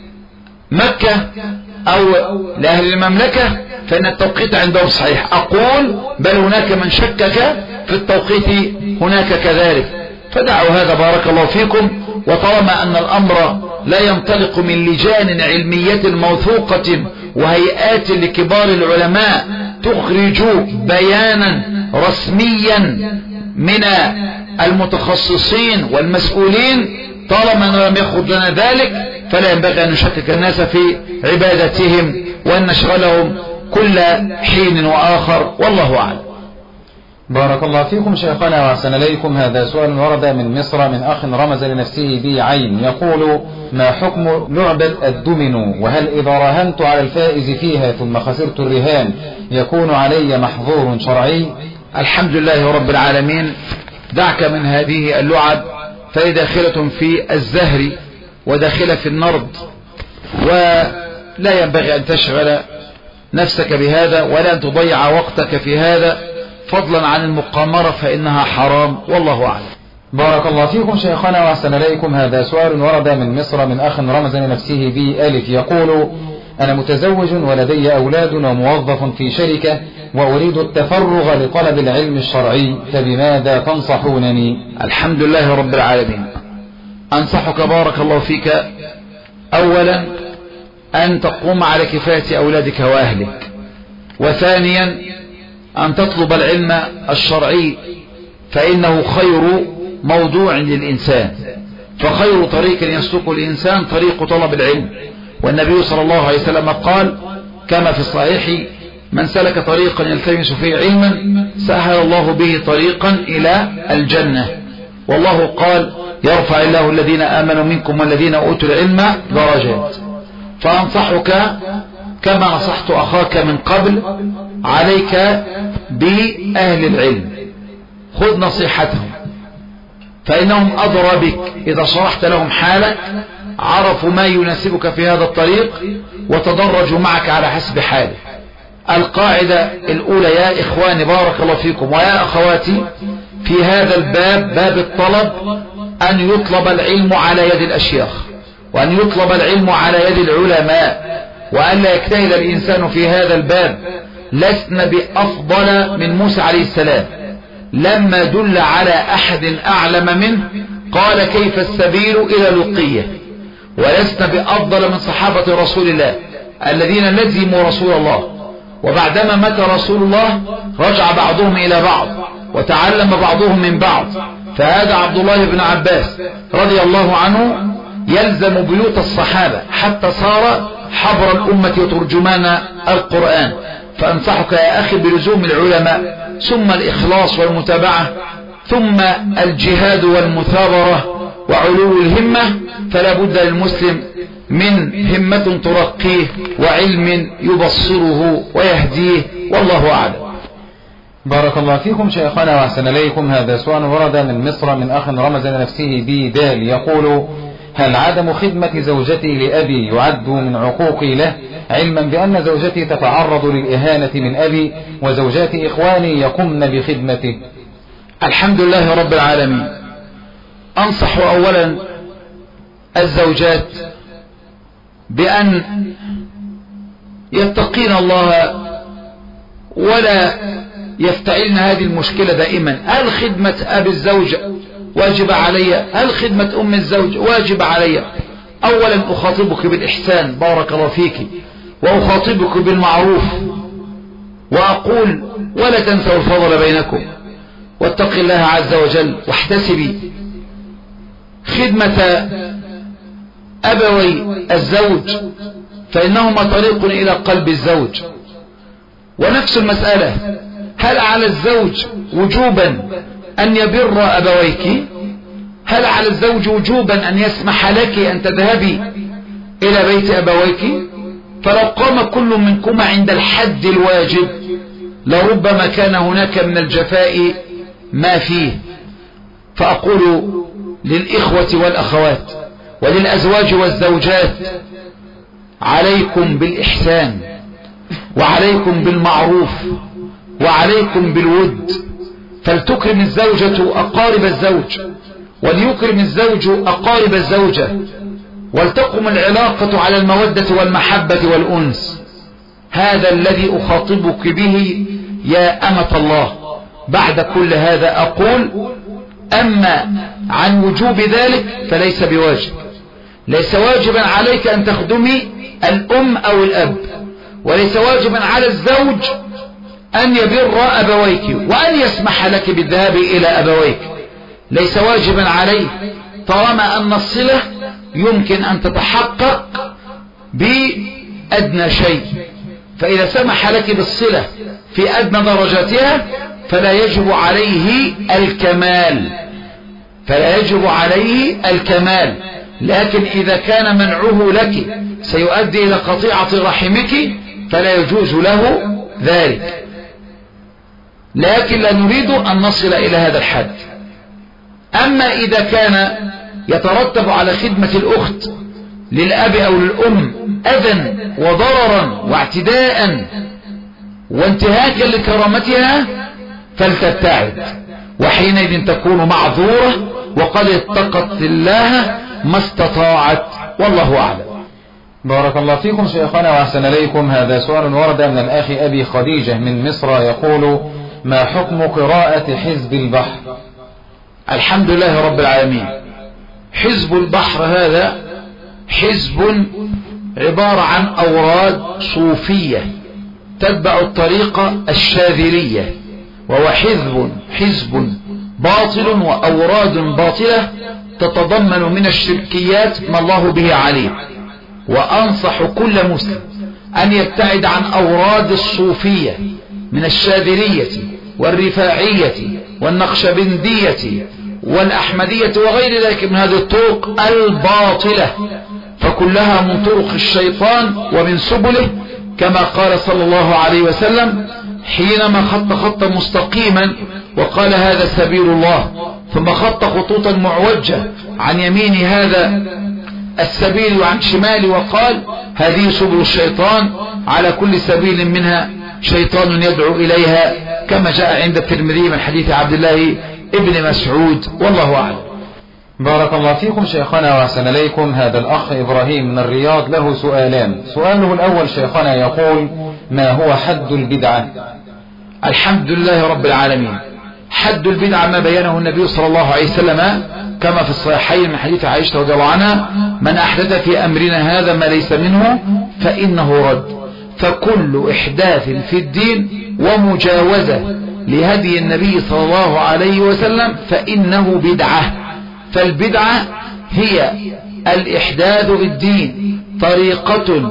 مكة أو لأهل المملكة فإن التوقيت عندهم صحيح. أقول بل هناك من شكك في التوقيت هناك كذلك، فدعوا هذا بارك الله فيكم. وطالما أن الأمر لا ينطلق من لجان علمية موثوقة وهيئات لكبار العلماء تخرج بيانا رسميا من المتخصصين والمسؤولين، طالما أنه لم يخرج لنا ذلك فلا ينبغي أن نشكك الناس في عبادتهم وأن نشغلهم كل حين وآخر، والله أعلم. بارك الله فيكم شيخنا وأحسن إليكم. هذا سؤال ورد من مصر من أخ رمز لنفسه بعين، يقول: ما حكم لعبة الدومينو؟ وهل إذا راهنت على الفائز فيها ثم خسرت الرهان يكون علي محظور شرعي؟ الحمد لله رب العالمين. دعك من هذه اللعب، فهي داخلة في الزهر وداخلة في النرد، ولا ينبغي أن تشغل نفسك بهذا ولا أن تضيع وقتك في هذا، فضلا عن المقامرة فإنها حرام، والله أعلم. بارك الله فيكم شيخنا وأحسن إليكم. هذا سؤال ورد من مصر من أخ رمز لنفسه بألف، يقول: أنا متزوج ولدي أولاد وموظف في شركة وأريد التفرغ لطلب العلم الشرعي، فبماذا تنصحونني؟ الحمد لله رب العالمين. أنصحك بارك الله فيك أولا أن تقوم على كفاية أولادك وأهلك، وثانيا أن تطلب العلم الشرعي فإنه خير موضوع للإنسان، فخير طريق يسلك الإنسان طريق طلب العلم. والنبي صلى الله عليه وسلم قال كما في الصحيح: من سلك طريقا يلتمس فيه علما سهل الله به طريقا إلى الجنة. والله قال: يرفع الله الذين آمنوا منكم والذين أوتوا العلم درجات. فأنصحك كما نصحت أخاك من قبل، عليك بأهل العلم، خذ نصيحتهم فإنهم أدرى بك. إذا شرحت لهم حالك عرفوا ما يناسبك في هذا الطريق وتدرجوا معك على حسب حالك. القاعدة الأولى يا إخواني بارك الله فيكم ويا أخواتي في هذا الباب، باب الطلب، أن يطلب العلم على يد الأشياخ، وأن يطلب العلم على يد العلماء، وأن لا يجتهد الإنسان في هذا الباب. لسنا بأفضل من موسى عليه السلام لما دل على أحد أعلم منه قال: كيف السبيل إلى لقية؟ ولسنا بأفضل من صحابة رسول الله الذين لزموا رسول الله، وبعدما مات رسول الله رجع بعضهم إلى بعض وتعلم بعضهم من بعض. فهذا عبد الله بن عباس رضي الله عنه يلزم بيوت الصحابة حتى صار حبر الأمة وترجمان القرآن. فأنصحك يا أخي بلزوم العلماء، ثم الإخلاص والمتابعة، ثم الجهاد والمثابرة وعلو الهمة. فلا بد للمسلم من همة ترقيه وعلم يبصره ويهديه، والله أعلم. بارك الله فيكم شيخنا وأحسن إليكم. هذا سؤال ورد من مصر من أخ رمز لنفسه بدال، يقول: هل عدم خدمة زوجتي لأبي يعد من عقوقي له، علما بأن زوجتي تتعرض للإهانة من أبي وزوجات إخواني يقمن بخدمته؟ الحمد لله رب العالمين. أنصح أولا الزوجات بأن يتقين الله ولا يفتعلن هذه المشكلة دائما. هل خدمة أبي الزوج واجب علي؟ هل خدمة أم الزوج واجب علي؟ أولا أخاطبك بالإحسان بارك الله فيك، وأخاطبك بالمعروف، وأقول ولا تنسوا الفضل بينكم، واتق الله عز وجل واحتسبي. خدمة أبوي الزوج فإنهما طريق إلى قلب الزوج. ونفس المسألة، هل على الزوج وجوبا أن يبر أبويك؟ هل على الزوج وجوبا أن يسمح لك أن تذهبي إلى بيت أبويك؟ فلو قام كل منكما عند الحد الواجب لربما كان هناك من الجفاء ما فيه. فأقول للإخوة والأخوات وللأزواج والزوجات: عليكم بالإحسان، وعليكم بالمعروف، وعليكم بالود. فلتكرم الزوجة أقارب الزوج، وليكرم الزوج أقارب الزوجة، ولتقم العلاقة على المودة والمحبة والأنس. هذا الذي أخاطبك به يا أمة الله. بعد كل هذا أقول: أما عن وجوب ذلك فليس بواجب. ليس واجبا عليك أن تخدمي الأم أو الأب، وليس واجبا على الزوج أن يبر أبويك وأن يسمح لك بالذهاب إلى أبويك. ليس واجبا عليه طالما أن الصلة يمكن أن تتحقق بأدنى شيء. فإذا سمح لك بالصلة في أدنى درجاتها فلا يجب عليه الكمال، فلا يجب عليه الكمال. لكن إذا كان منعه لك سيؤدي إلى قطيعة رحمك فلا يجوز له ذلك. لكن لا نريد أن نصل إلى هذا الحد. أما إذا كان يترتب على خدمة الأخت للأب أو للأم أذى وضررا واعتداء وانتهاكا لكرامتها فلتبتعد، وحينئذ تكون معذورة وقد اتقت الله ما استطاعت، والله أعلم. بارك الله فيكم شيخنا وأحسن إليكم. هذا سؤال ورد من الأخ أبي خديجة من مصر يقول: ما حكم قراءة حزب البحر؟ الحمد لله رب العالمين. حزب البحر هذا حزب عبارة عن أوراد صوفية تتبع الطريقة الشاذلية، وهو حزب باطل وأوراد باطلة تتضمن من الشركيات ما الله به عليم. وأنصح كل مسلم أن يبتعد عن أوراد الصوفية من الشاذلية والرفاعية والنقشبندية والأحمدية وغير ذلك من هذه الطرق الباطلة، فكلها من طرق الشيطان ومن سبله، كما قال صلى الله عليه وسلم حينما خط خطا مستقيما وقال: هذا سبيل الله، ثم خط خطوطا معوجة عن يمين هذا السبيل وعن شماله وقال: هذه سبل الشيطان، على كل سبيل منها شيطان يدعو إليها، كما جاء عند الترمذي من حديث عبد الله ابن مسعود، والله أعلم. بارك الله فيكم شيخنا وأحسن إليكم. هذا الأخ إبراهيم من الرياض له سؤالان. سؤاله الأول شيخنا يقول: ما هو حد البدعة؟ الحمد لله رب العالمين. حد البدعة ما بينه النبي صلى الله عليه وسلم كما في الصحيحين من حديث عائشة رضي الله عنها: من أحدث في أمرنا هذا ما ليس منه فإنه رد. فكل إحداث في الدين ومجاوزة لهدي النبي صلى الله عليه وسلم فإنه بدعة. فالبدعة هي الإحداث في الدين، طريقة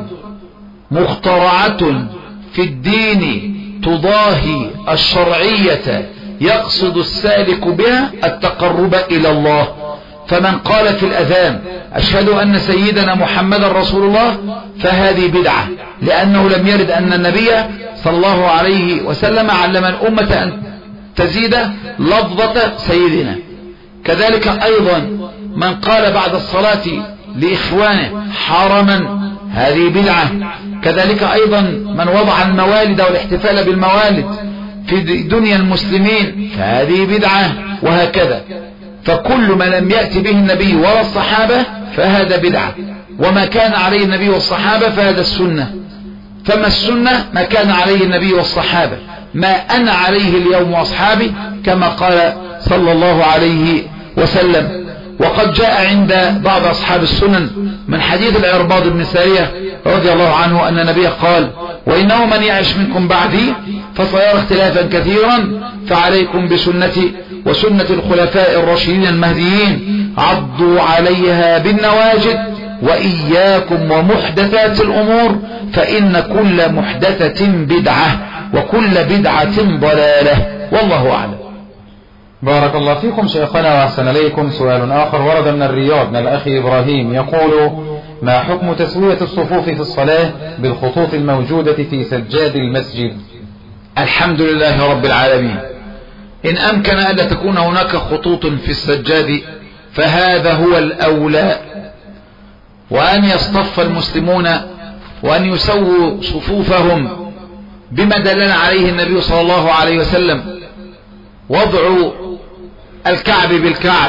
مخترعة في الدين تضاهي الشرعية يقصد السالك بها التقرب إلى الله. فمن قال في الأذان: أشهد أن سيدنا محمد رسول الله، فهذه بدعة، لأنه لم يرد أن النبي صلى الله عليه وسلم علم الأمة أن تزيد لفظة سيدنا. كذلك أيضا من قال بعد الصلاة لإخوانه حرما، هذه بدعة. كذلك أيضا من وضع الموالد والاحتفال بالموالد في دنيا المسلمين فهذه بدعة، وهكذا. فكل ما لم يأتي به النبي ولا الصحابة فهذا بدعة، وما كان عليه النبي والصحابة فهذا السنة. فما السنة؟ ما كان عليه النبي والصحابة، ما أنا عليه اليوم وأصحابي كما قال صلى الله عليه وسلم. وقد جاء عند بعض أصحاب السنن من حديث العرباض بن سارية رضي الله عنه أن النبي قال: وإنه من يعش منكم بعدي فسيرى اختلافا كثيرا فعليكم بسنتي وسنة الخلفاء الراشدين المهديين عضوا عليها بالنواجذ وإياكم ومحدثات الأمور فإن كل محدثة بدعة وكل بدعة ضلالة، والله أعلم. بارك الله فيكم شيخنا وأحسن إليكم. سؤال آخر ورد من الرياض من الأخ إبراهيم يقول: ما حكم تسوية الصفوف في الصلاة بالخطوط الموجودة في سجاد المسجد؟ الحمد لله رب العالمين. إن أمكن ألا تكون هناك خطوط في السجاد فهذا هو الأولى، وأن يصطف المسلمون وأن يسووا صفوفهم بما دلنا عليه النبي صلى الله عليه وسلم، وضع الكعب بالكعب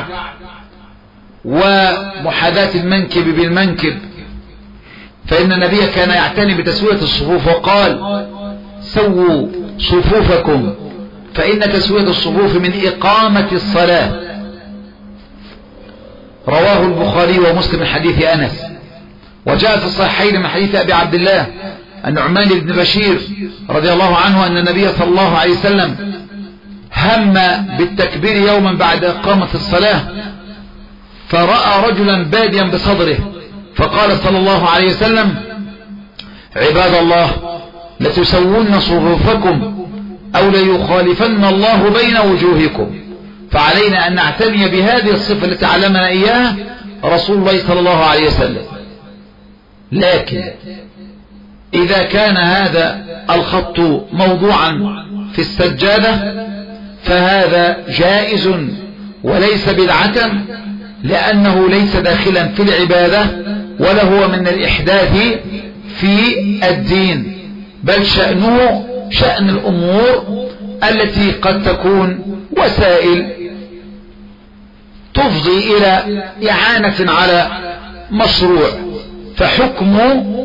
ومحاذاة المنكب بالمنكب، فإن النبي كان يعتني بتسوية الصفوف وقال: سووا صفوفكم فإن تسوية الصفوف من إقامة الصلاة. رواه البخاري ومسلم من حديث أنس. وجاء في الصحيحين من حديث أبي عبد الله النعمان بن بشير رضي الله عنه أن النبي صلى الله عليه وسلم هم بالتكبير يوما بعد إقامة الصلاة، فرأى رجلا باديا بصدره، فقال صلى الله عليه وسلم: عباد الله لتسوون صفوفكم أو ليخالفن الله بين وجوهكم. فعلينا أن نعتني بهذه الصفة التي علمنا إياها رسول الله صلى الله عليه وسلم. لكن إذا كان هذا الخط موضوعا في السجادة فهذا جائز وليس بدعة، لأنه ليس داخلا في العبادة ولا هو من الإحداث في الدين، بل شأنه شأن الأمور التي قد تكون وسائل تفضي إلى إعانة على مشروع. فحكم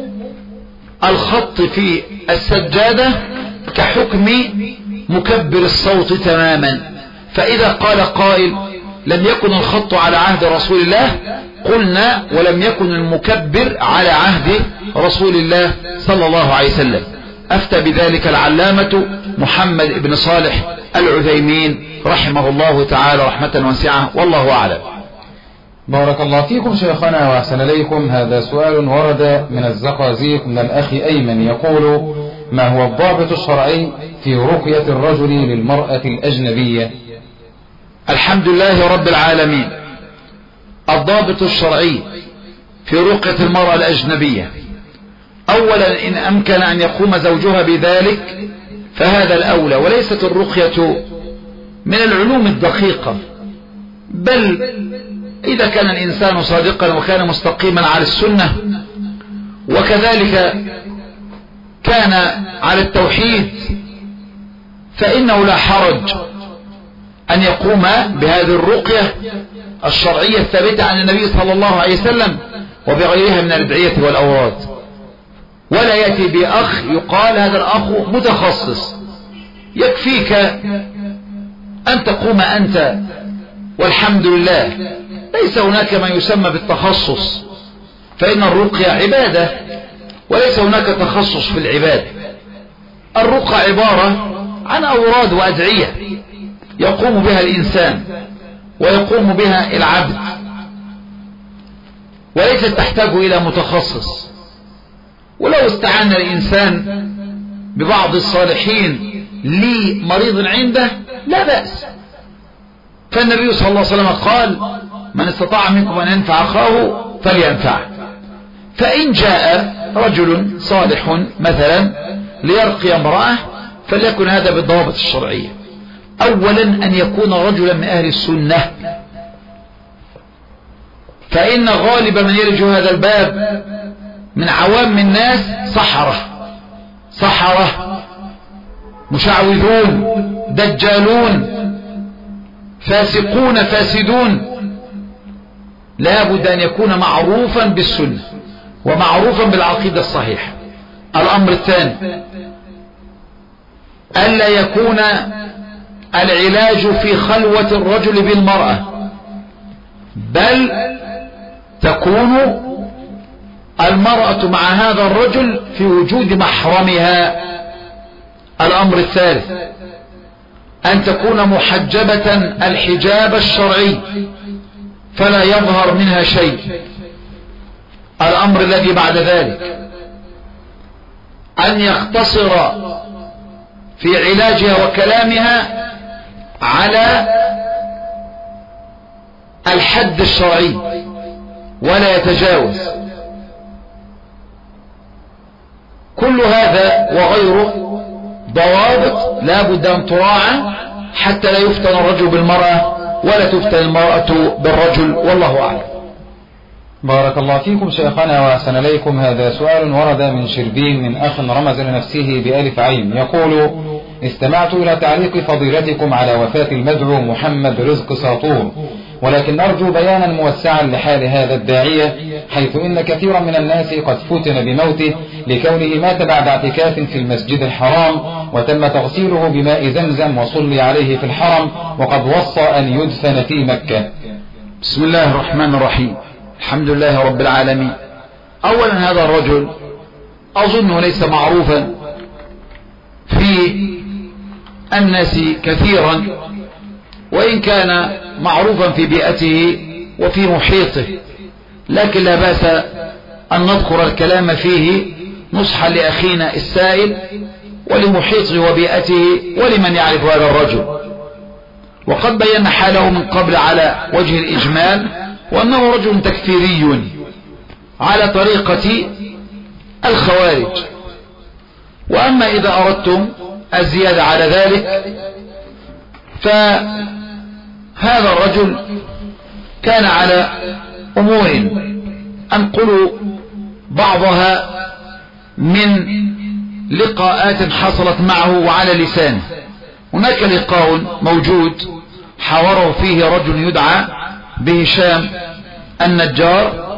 الخط في السجادة كحكم مكبر الصوت تماما. فإذا قال قائل: لم يكن الخط على عهد رسول الله، قلنا: ولم يكن المكبر على عهد رسول الله صلى الله عليه وسلم. أفتى بذلك العلامة محمد بن صالح العثيمين رحمه الله تعالى رحمة واسعة، والله أعلم. بارك الله فيكم شيخنا وأحسن إليكم. هذا سؤال ورد من الزقازيق من الأخ أيمن يقول: ما هو الضابط الشرعي في رقية الرجل للمرأة الأجنبية؟ الحمد لله رب العالمين. الضابط الشرعي في رقية المرأة الأجنبية: أولا إن أمكن أن يقوم زوجها بذلك فهذا الأولى، وليست الرقية من العلوم الدقيقة، بل إذا كان الإنسان صادقا وكان مستقيما على السنة وكذلك كان على التوحيد فإنه لا حرج أن يقوم بهذه الرقية الشرعية الثابتة عن النبي صلى الله عليه وسلم وبغيرها من الأدعية والأوراد، ولا يأتي بأخ يقال هذا الأخ متخصص. يكفيك أن تقوم أنت والحمد لله. ليس هناك ما يسمى بالتخصص، فإن الرقية عبادة وليس هناك تخصص في العبادة. الرقية عبارة عن أوراد وأدعية يقوم بها الإنسان ويقوم بها العبد، وليست تحتاج إلى متخصص. ولو استعان الإنسان ببعض الصالحين لمريض عنده لا بأس، فالنبي صلى الله عليه وسلم قال: من استطاع منكم أن ينفع أخاه فلينفعه. فإن جاء رجل صالح مثلا ليرقي امرأة فليكن هذا بالضوابط الشرعية. أولا أن يكون رجلا من أهل السنة، فإن غالب من يلج هذا الباب من عوام الناس سحرة مشعوذون دجالون فاسقون فاسدون. لا بد أن يكون معروفا بالسنة ومعروفا بالعقيدة الصحيحة. الأمر الثاني ألا يكون العلاج في خلوة الرجل بالمرأة، بل تكون المرأة مع هذا الرجل في وجود محرمها. الأمر الثالث أن تكون محجبة الحجاب الشرعي فلا يظهر منها شيء. الأمر الذي بعد ذلك أن يقتصر في علاجها وكلامها على الحد الشرعي ولا يتجاوز. كل هذا وغيره ضوابط لا بد أن تراعى حتى لا يفتن الرجل بالمرأة ولا تفتن المرأة بالرجل، والله أعلم. بارك الله فيكم شيخنا وأحسن إليكم. هذا سؤال ورد من شربين من أخ رمز لنفسه بألف عين، يقول: استمعت إلى تعليق فضيلتكم على وفاة المدعو محمد رزق ساطور، ولكن أرجو بيانا موسعا لحال هذا الداعية، حيث إن كثيرا من الناس قد فتن بموته لكونه مات بعد اعتكاف في المسجد الحرام، وتم تغسيله بماء زمزم وصلي عليه في الحرم، وقد وصى أن يدفن في مكة. بسم الله الرحمن الرحيم. الحمد لله رب العالمين. أولا هذا الرجل أظنه ليس معروفا في الناس كثيرا، وإن كان معروفا في بيئته وفي محيطه، لكن لا بأس أن نذكر الكلام فيه نصحا لأخينا السائل ولمحيطه وبيئته ولمن يعرف هذا الرجل. وقد بينا حاله من قبل على وجه الإجمال، وأنه رجل تكفيري على طريقة الخوارج. وأما إذا أردتم الزيادة على ذلك، فهذا الرجل كان على أمور أنقل بعضها من لقاءات حصلت معه وعلى لسانه. هناك لقاء موجود حاوره فيه رجل يدعى بهشام النجار،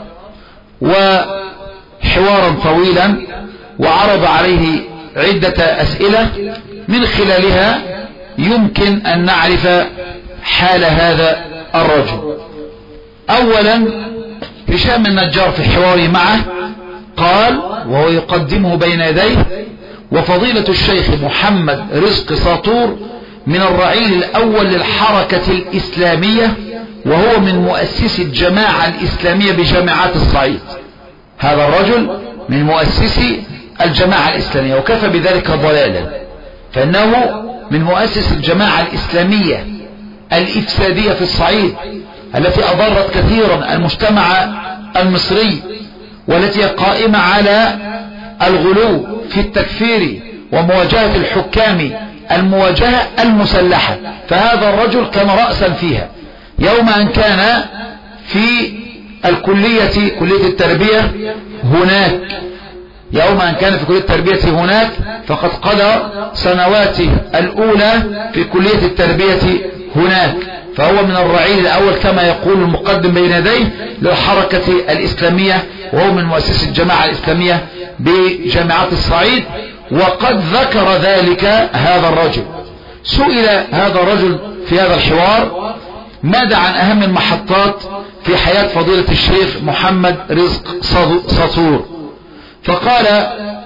وحوارا طويلا، وعرض عليه عدة أسئلة من خلالها يمكن أن نعرف حال هذا الرجل. أولا هشام النجار في حواره معه قال، وهو يقدمه بين يديه: وفضيلة الشيخ محمد رزق ساطور من الرعيل الأول للحركة الإسلامية، وهو من مؤسسي الجماعة الإسلامية بجامعات الصعيد. هذا الرجل من مؤسسي الجماعة الإسلامية، وكفى بذلك ضلالا، فإنه من مؤسس الجماعة الإسلامية الإفسادية في الصعيد التي أضرت كثيرا المجتمع المصري، والتي قائمة على الغلو في التكفير ومواجهة الحكام المواجهة المسلحة. فهذا الرجل كان رأسا فيها يوم أن كان في الكلية، كلية التربية هناك، يوم أن كان في كلية التربية هناك، فقد قضى سنواته الأولى في كلية التربية هناك، فهو من الرعيل الأول كما يقول المقدم بين يديه للحركة الإسلامية، وهو من مؤسسي الجماعة الإسلامية بجامعات الصعيد. وقد ذكر ذلك هذا الرجل. سئل هذا الرجل في هذا الحوار ماذا عن أهم المحطات في حياة فضيلة الشيخ محمد رزق ساطور، فقال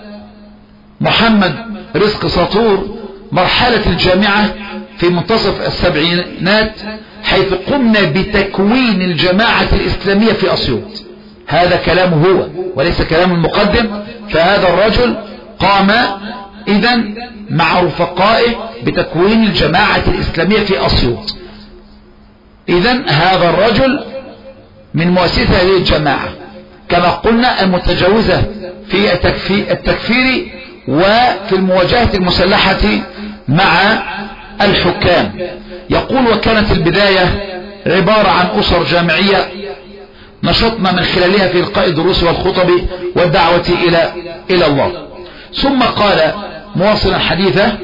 محمد رزق ساطور: مرحلة الجامعة في منتصف السبعينات، حيث قمنا بتكوين الجماعة الإسلامية في أسيوط. هذا كلامه هو وليس كلام المقدم. فهذا الرجل قام إذن مع رفقائه بتكوين الجماعة الإسلامية في أسيوط. إذن هذا الرجل من مؤسسة هذه الجماعة كما قلنا المتجاوزة في التكفير وفي المواجهة المسلحة مع الحكام. يقول: وكانت البداية عبارة عن أسر جامعية نشطنا من خلالها في إلقاء الدروس والخطب والدعوة إلى الله. ثم قال مواصلا حديثه: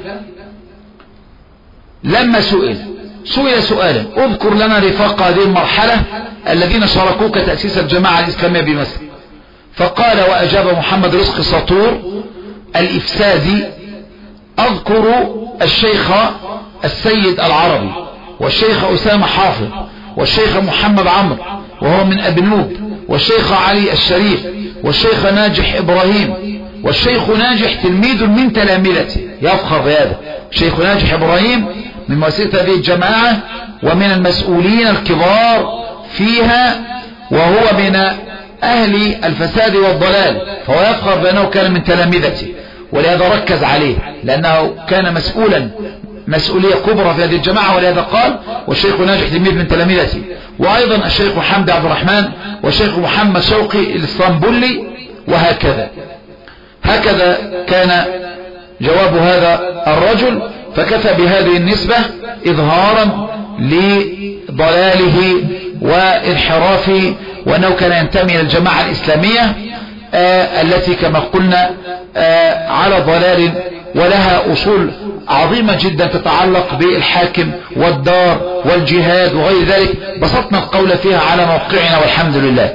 لما سئل سؤالا: اذكر لنا رفاق هذه المرحلة الذين شاركوك تأسيس الجماعة الإسلامية بمصر. فقال وأجاب محمد رزق ساطور الإفسادي: أذكر الشيخ السيد العربي، والشيخ أسامة حافظ، والشيخ محمد عمرو وهو من أبنوب، والشيخ علي الشريف، والشيخ ناجح إبراهيم. والشيخ ناجح تلميذ من تلامذته، يفخر بهذا. الشيخ ناجح إبراهيم من مؤسسة هذه الجماعة ومن المسؤولين الكبار فيها، وهو من أهل الفساد والضلال، فهو يفخر بأنه كان من تلامذته، ولهذا ركز عليه لأنه كان مسؤولا مسؤولية كبرى في هذه الجماعة، ولهذا قال والشيخ ناجح تلميذ من تلامذته. وأيضا الشيخ محمد عبد الرحمن والشيخ محمد شوقي الإسطنبولي، وهكذا. هكذا كان جواب هذا الرجل، فكفى بهذه النسبة إظهارا لضلاله وانحرافه، وأنه كان ينتمي إلى الجماعة الإسلامية التي كما قلنا على ضلال، ولها أصول عظيمة جدا تتعلق بالحاكم والدار والجهاد وغير ذلك، بسطنا القول فيها على موقعنا والحمد لله.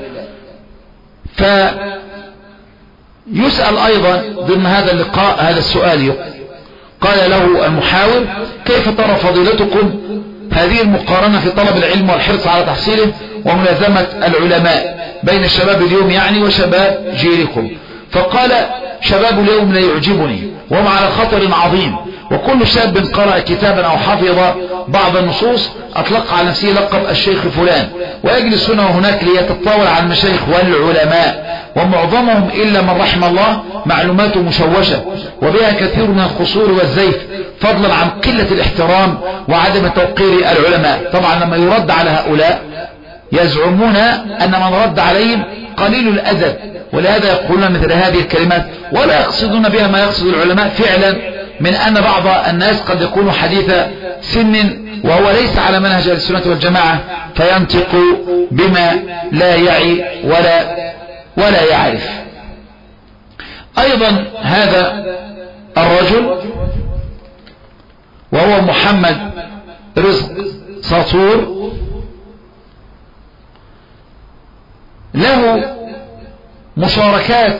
فيسأل أيضا ضمن هذا اللقاء هذا السؤال، قال له المحاور: كيف ترى فضيلتكم هذه المقارنة في طلب العلم والحرص على تحصيله وملازمة العلماء بين الشباب اليوم يعني وشباب جيلكم؟ فقال: شباب اليوم لا يعجبني، وهم على خطر عظيم، وكل شاب قرأ كتابا أو حفظ بعض النصوص أطلق على نفسه لقب الشيخ فلان، ويجلس هنا وهناك ليتطاول على المشايخ والعلماء، ومعظمهم إلا من رحم الله معلوماته مشوشة وبها كثير من القصور والزيف، فضلا عن قلة الاحترام وعدم توقير العلماء. طبعا لما يرد على هؤلاء يزعمون أن من رد عليهم قليل الأدب، ولهذا يقولون مثل هذه الكلمات، ولا يقصدون بها ما يقصد العلماء فعلا، من أن بعض الناس قد يكون حديث سن وهو ليس على منهج السنة والجماعة، فينطق بما لا يعي ولا يعرف. أيضا هذا الرجل وهو محمد رزق ساطور له مشاركات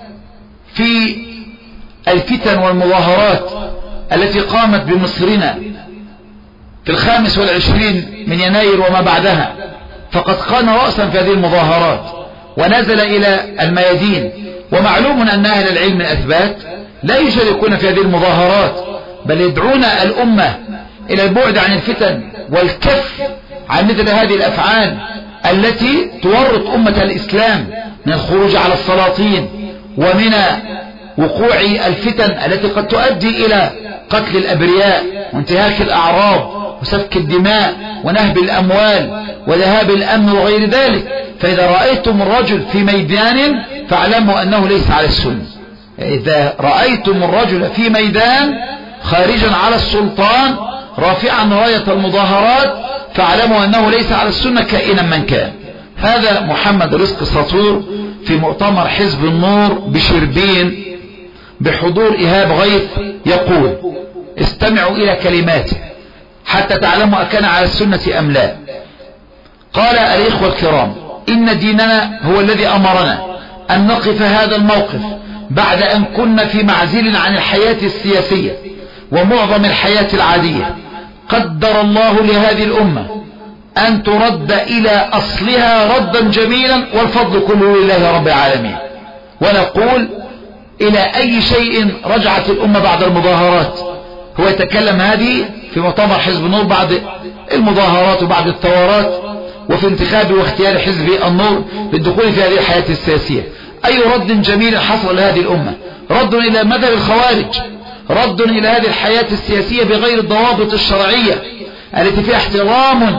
في الفتن والمظاهرات التي قامت بمصرنا في 25 من يناير وما بعدها، فقد كان رأسا في هذه المظاهرات ونزل إلى الميادين. ومعلوم أن أهل العلم الأثبات لا يشاركون في هذه المظاهرات، بل يدعون الأمة إلى البعد عن الفتن والكف عن مثل هذه الأفعال التي تورط أمة الإسلام من الخروج على السلاطين ومن وقوع الفتن التي قد تؤدي إلى قتل الأبرياء وانتهاك الأعراض وسفك الدماء ونهب الأموال وذهاب الأمن وغير ذلك. فإذا رأيتم الرجل في ميدان فاعلموا أنه ليس على السنة. إذا رأيتم الرجل في ميدان خارجا على السلطان رافعا راية المظاهرات فاعلموا أنه ليس على السنة كائنا من كان. هذا محمد رزق ساطور في مؤتمر حزب النور بشربين بحضور إيهاب غيث يقول: استمعوا إلى كلماته حتى تعلموا أكان على السنة أم لا. قال: الإخوة الكرام، إن ديننا هو الذي أمرنا أن نقف هذا الموقف بعد أن كنا في معزل عن الحياة السياسية ومعظم الحياة العادية. قدر الله لهذه الأمة أن ترد إلى أصلها ردا جميلا، والفضل كله لله رب العالمين. ونقول: إلى أي شيء رجعت الأمة بعد المظاهرات؟ هو يتكلم هذه في مؤتمر حزب النور بعد المظاهرات وبعد الثورات وفي انتخاب واختيار حزب النور للدخول في هذه الحياة السياسية. أي رد جميل حصل لهذه الأمة؟ رد إلى مذهب الخوارج، رد إلى هذه الحياة السياسية بغير الضوابط الشرعية التي فيها احترام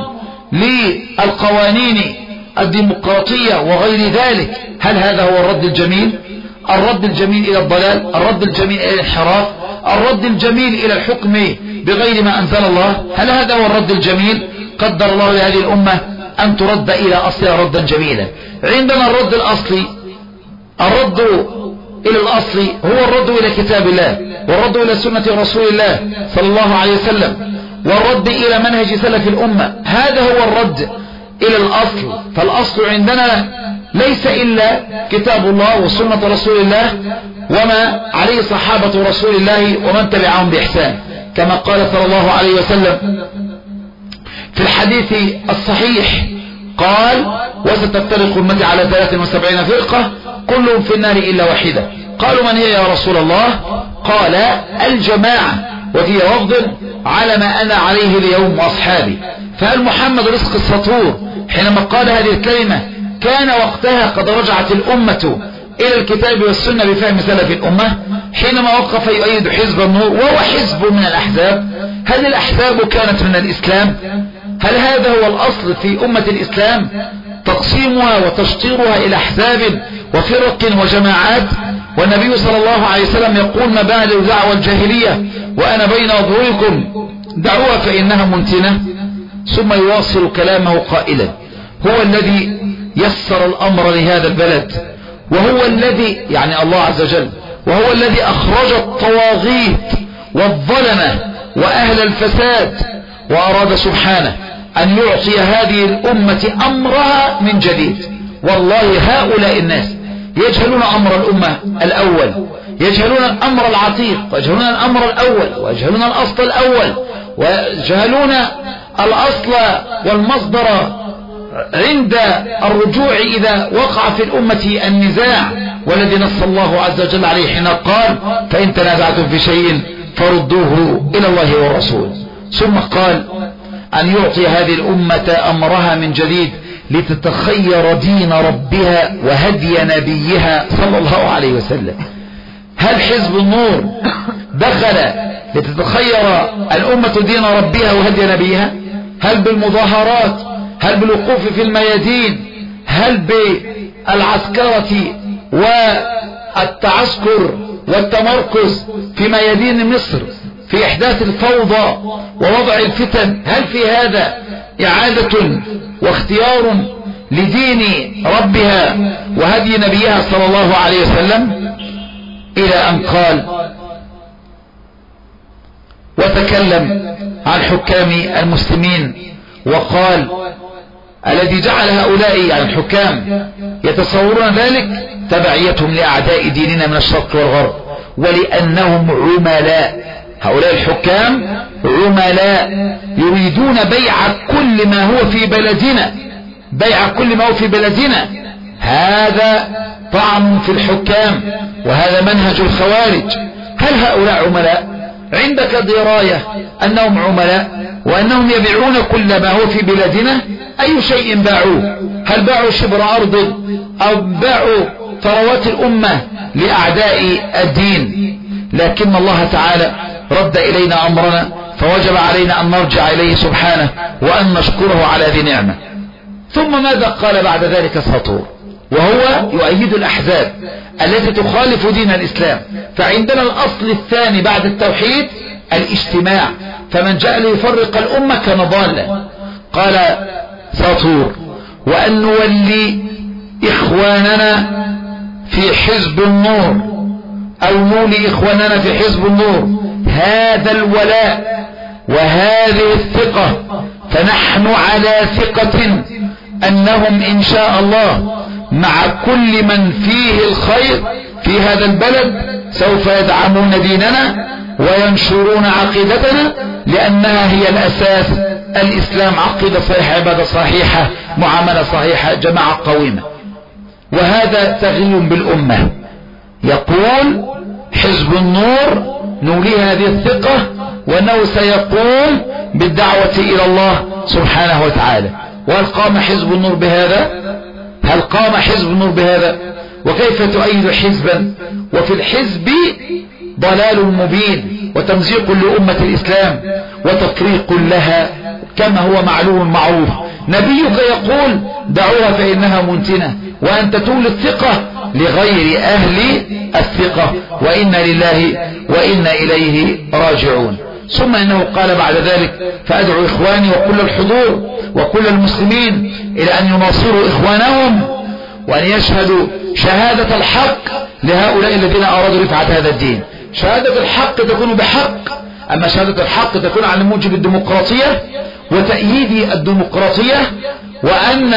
للقوانين الديمقراطية وغير ذلك. هل هذا هو الرد الجميل؟ الرد الجميل إلى الضلال، الرد الجميل إلى الانحراف، الرد الجميل إلى الحكم بغير ما أنزل الله، هل هذا هو الرد الجميل؟ قدر الله لهذه الأمة أن ترد إلى أصلها ردا جميلا. عندنا الرد الأصلي، الرد إلى الأصل هو الرد إلى كتاب الله، والرد إلى سنة رسول الله صلى الله عليه وسلم، والرد إلى منهج سلف الأمة. هذا هو الرد إلى الأصل. فالأصل عندنا ليس إلا كتاب الله وسنة رسول الله وما عليه صحابة رسول الله ومن تبعهم بإحسان. كما قال صلى الله عليه وسلم في الحديث الصحيح قال وستفترق أمتي على 73 فرقة كلهم في النار إلا واحدة. قالوا من هي يا رسول الله؟ قال الجماعة، وفي لفظ على ما أنا عليه اليوم وأصحابي. فهل محمد رزق السطور حينما قال هذه الكلمة كان وقتها قد رجعت الأمة إلى الكتاب والسنة بفهم سلف الأمة حينما وقف يؤيد حزب النور وهو حزب من الأحزاب؟ هل الأحزاب كانت من الإسلام؟ هل هذا هو الأصل في أمة الإسلام، تقسيمها وتشطيرها إلى أحزاب وفرق وجماعات؟ والنبي صلى الله عليه وسلم يقول ما بعد دعوى الجاهلية وأنا بين أظهركم دعوها فإنها منتنة. ثم يواصل كلامه قائلا هو الذي يسر الأمر لهذا البلد، وهو الذي يعني الله عز وجل، وهو الذي أخرج الطواغيت والظلمة وأهل الفساد، وأراد سبحانه أن يعطي هذه الأمة أمرها من جديد. والله هؤلاء الناس يجهلون أمر الأمة الأول، يجهلون الأمر العتيق، ويجهلون الأمر الأول، ويجهلون الأصل الأول، ويجهلون الأصل والمصدر عند الرجوع إذا وقع في الأمة النزاع، والذي نص الله عز وجل عليه حين قال فإن تنازعتم في شيء فردوه إلى الله والرسول. ثم قال أن يعطي هذه الأمة أمرها من جديد لتتخير دين ربها وهدي نبيها صلى الله عليه وسلم. هل حزب النور دخل لتتخير الأمة دين ربها وهدي نبيها؟ هل بالمظاهرات؟ هل بالوقوف في الميادين؟ هل بالعسكرة والتعسكر والتمركز في ميادين مصر في إحداث الفوضى ووضع الفتن؟ هل في هذا إعادة واختيار لدين ربها وهدي نبيها صلى الله عليه وسلم؟ إلى أن قال وتكلم عن حكام المسلمين وقال الذي جعل هؤلاء يعني الحكام يتصورون ذلك تبعيتهم لأعداء ديننا من الشرق والغرب، ولأنهم عملاء. هؤلاء الحكام عملاء يريدون بيع كل ما هو في بلدنا، بيع كل ما هو في بلدنا. هذا طعن في الحكام، وهذا منهج الخوارج. هل هؤلاء عملاء؟ عندك دراية أنهم عملاء وأنهم يبيعون كل ما هو في بلادنا؟ أي شيء باعوه؟ هل باعوا شبر أرض أو باعوا ثروات الأمة لأعداء الدين؟ لكن الله تعالى رد إلينا أمرنا، فوجب علينا أن نرجع إليه سبحانه وأن نشكره على ذي نعمة. ثم ماذا قال بعد ذلك السطور؟ وهو يؤيد الأحزاب التي تخالف دين الإسلام. فعندنا الأصل الثاني بعد التوحيد الاجتماع، فمن جاء ليفرق الأمة كان ضالا. قال سطور وأن نولي إخواننا في حزب النور أو نولي إخواننا في حزب النور هذا الولاء وهذه الثقة، فنحن على ثقة أنهم إن شاء الله مع كل من فيه الخير في هذا البلد سوف يدعمون ديننا وينشرون عقيدتنا، لأنها هي الأساس. الإسلام عقيدة صحيحة، عبادة صحيحة، معاملة صحيحة، جماعة قويمة. وهذا تغيير بالأمة. يقول حزب النور نولي هذه الثقة وأنه سيقوم بالدعوة إلى الله سبحانه وتعالى. وهل قام حزب النور بهذا؟ هل قام حزب النور بهذا؟ وكيف تؤيد حزبا وفي الحزب ضلال مبين وتمزيق لأمة الإسلام وتفريق لها كما هو معلوم معروف؟ نبيك يقول دعوها فإنها منتنة، وأنت تولي الثقة لغير أهل الثقة، وإنا لله وإنا إليه راجعون. ثم إنه قال بعد ذلك فأدعو إخواني وكل الحضور وكل المسلمين إلى أن يناصروا إخوانهم وأن يشهدوا شهادة الحق لهؤلاء الذين أرادوا رفعة هذا الدين. شهادة الحق تكون بحق، أما شهادة الحق تكون على موجب الديمقراطية وتأييد الديمقراطية، وأن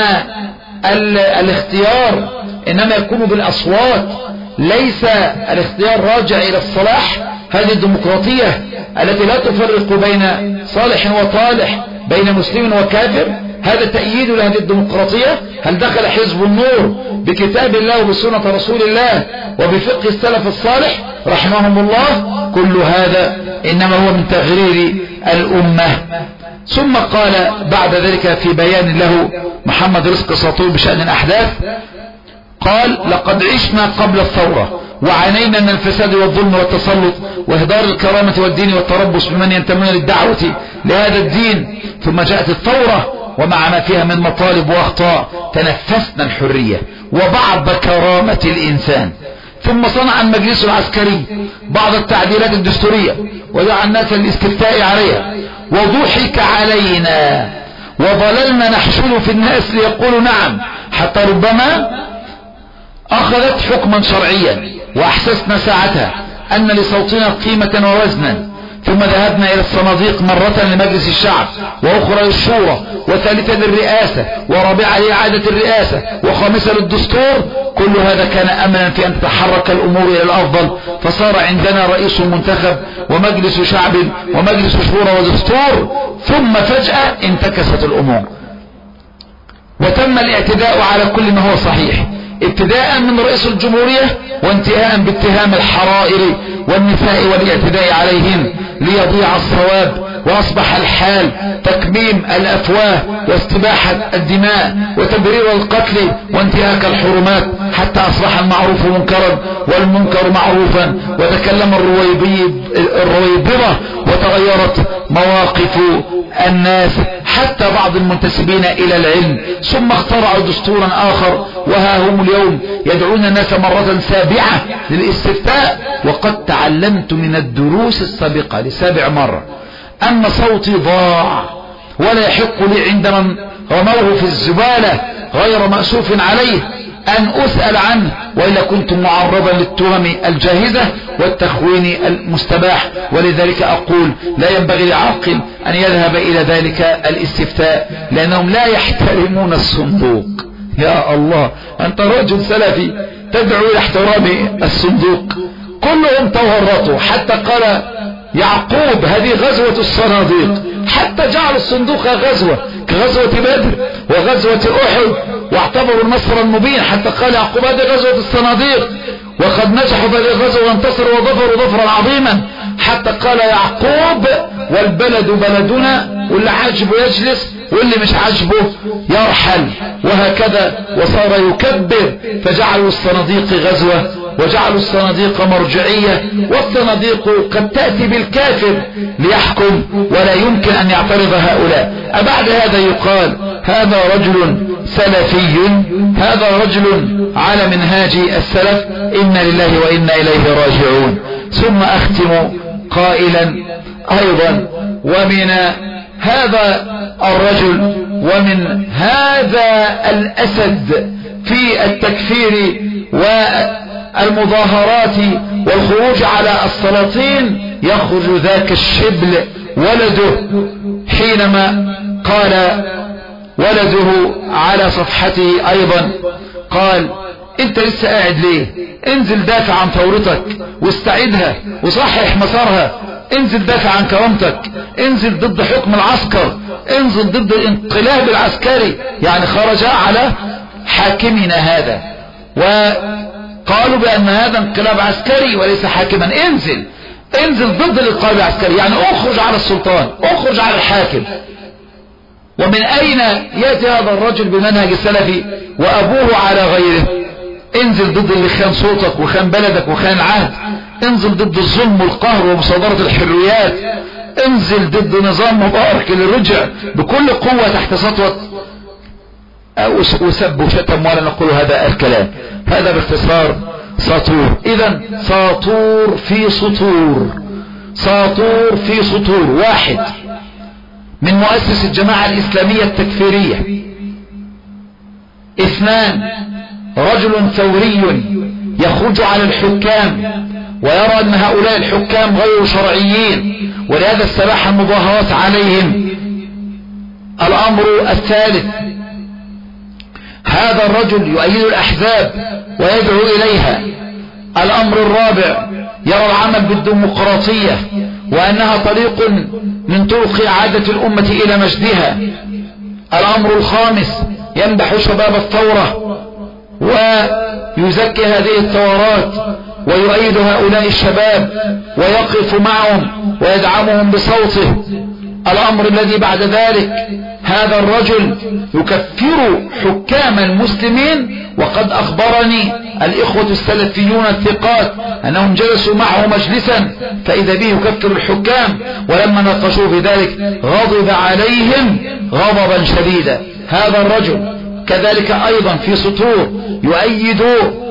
الاختيار إنما يكون بالأصوات، ليس الاختيار راجع إلى الصلاح هذه الديمقراطية التي لا تفرق بين صالح وطالح، بين مسلم وكافر، هذا تأييد لهذه الديمقراطية. هل دخل حزب النور بكتاب الله وبسنة رسول الله وبفقه السلف الصالح رحمهم الله؟ كل هذا إنما هو من تغرير الأمة. ثم قال بعد ذلك في بيان له محمد رزق ساطور بشأن الأحداث، قال: لقد عشنا قبل الثورة وعانينا من الفساد والظلم والتسلط وإهدار الكرامة والدين والتربص بمن ينتمون للدعوة لهذا الدين، ثم جاءت الثورة ومع ما فيها من مطالب وأخطاء تنفسنا الحرية وبعض كرامة الإنسان، ثم صنع المجلس العسكري بعض التعديلات الدستورية ودعا الناس للاستفتاء عليها وضحك علينا وظللنا نحشد في الناس ليقولوا نعم، حتى ربما أخذت حكما شرعيا وأحسسنا ساعتها أن لصوتنا قيمة ووزنا، ثم ذهبنا إلى الصناديق مرة لمجلس الشعب وأخرى للشورى وثالثة للرئاسة ورابعة لإعادة الرئاسة وخامسة للدستور. كل هذا كان أملا في أن تتحرك الأمور إلى الأفضل، فصار عندنا رئيس منتخب ومجلس شعب ومجلس شورى ودستور، ثم فجأة انتكست الأمور وتم الاعتداء على كل ما هو صحيح، ابتداء من رئيس الجمهورية وانتهاء باتهام الحرائر والنساء والاعتداء عليهم ليضيع الصواب، وأصبح الحال تكميم الأفواه واستباحة الدماء وتبرير القتل وانتهاك الحرمات، حتى أصبح المعروف منكرا والمنكر معروفا، وتكلم الرويبضة وتغيرت مواقف الناس حتى بعض المنتسبين إلى العلم، ثم اخترعوا دستورا آخر، وها هم اليوم يدعون الناس مرة سابعة للاستفتاء. وقد تعلمت من الدروس السابقة لسابع مرة أن صوتي ضاع ولا يحق لي عندما رموه في الزبالة غير مأسوف عليه أن أسأل عنه، وإلا كنت معرضا للتهم الجاهزة والتخوين المستباح. ولذلك أقول لا ينبغي لعاقل أن يذهب إلى ذلك الاستفتاء، لأنهم لا يحترمون الصندوق. يا الله، أنت رجل سلفي تدعو إلى احترام الصندوق، كلهم تورطوا، حتى قال يعقوب هذه غزوة الصناديق، حتى جعل الصندوق غزوة كغزوة بدر وغزوة أحد واعتبروا النصر المبين، حتى قال يعقوب هذه غزوة الصناديق، وقد نجحوا في هذه الغزوة وانتصروا وظفروا ظفرا عظيما، حتى قال يعقوب والبلد بلدنا، واللي عاجبه يجلس واللي مش عاجبه يرحل، وهكذا وصار يكبر، فجعلوا الصناديق غزوة وجعلوا الصناديق مرجعية، والصناديق قد تأتي بالكافر ليحكم ولا يمكن أن يعترض هؤلاء. أبعد هذا يقال هذا رجل سلفي، هذا رجل على منهاج السلف، إنا لله وإنا إليه راجعون. ثم أختم قائلا أيضا ومن هذا الرجل ومن هذا الأسد في التكفير والمظاهرات والخروج على السلاطين يخرج ذاك الشبل ولده، حينما قال ولده على صفحته أيضا، قال انت لسه قاعد ليه؟ انزل دافع عن ثورتك واستعيدها وصحح مسارها، انزل دافع عن كرامتك، انزل ضد حكم العسكر، انزل ضد الانقلاب العسكري. يعني خرج على حاكمنا هذا وقالوا بأن هذا انقلاب عسكري وليس حاكما، انزل ضد الانقلاب العسكري، يعني اخرج على السلطان، اخرج على الحاكم. ومن أين يأتي هذا الرجل بمنهج السلفي وأبوه على غيره؟ انزل ضد اللي خان صوتك وخان بلدك وخان العهد، انزل ضد الظلم والقهر ومصادرة الحريات، انزل ضد نظام مبارك اللي رجع بكل قوة تحت سطوة وسب وشتم، ولا نقول هذا الكلام. هذا باختصار ساطور. إذن ساطور في سطور، ساطور في سطور. واحد من مؤسس الجماعة الإسلامية التكفيرية. اثنان رجل ثوري يخرج على الحكام ويرى أن هؤلاء الحكام غير شرعيين، ولهذا استباح المظاهرات عليهم. الأمر الثالث هذا الرجل يؤيد الأحزاب ويدعو إليها. الأمر الرابع يرى العمل بالديمقراطية وأنها طريق من طرق إعادة الأمة إلى مجدها. الأمر الخامس يمدح شباب الثورة ويزكي هذه الثورات ويؤيد هؤلاء الشباب ويقف معهم ويدعمهم بصوته. الأمر الذي بعد ذلك هذا الرجل يكفر حكام المسلمين، وقد أخبرني الإخوة السلفيون الثقات أنهم جلسوا معه مجلسا فإذا به يكفر الحكام، ولما ناقشوا في ذلك غضب عليهم غضبا شديدا. هذا الرجل كذلك أيضا في سطور يؤيد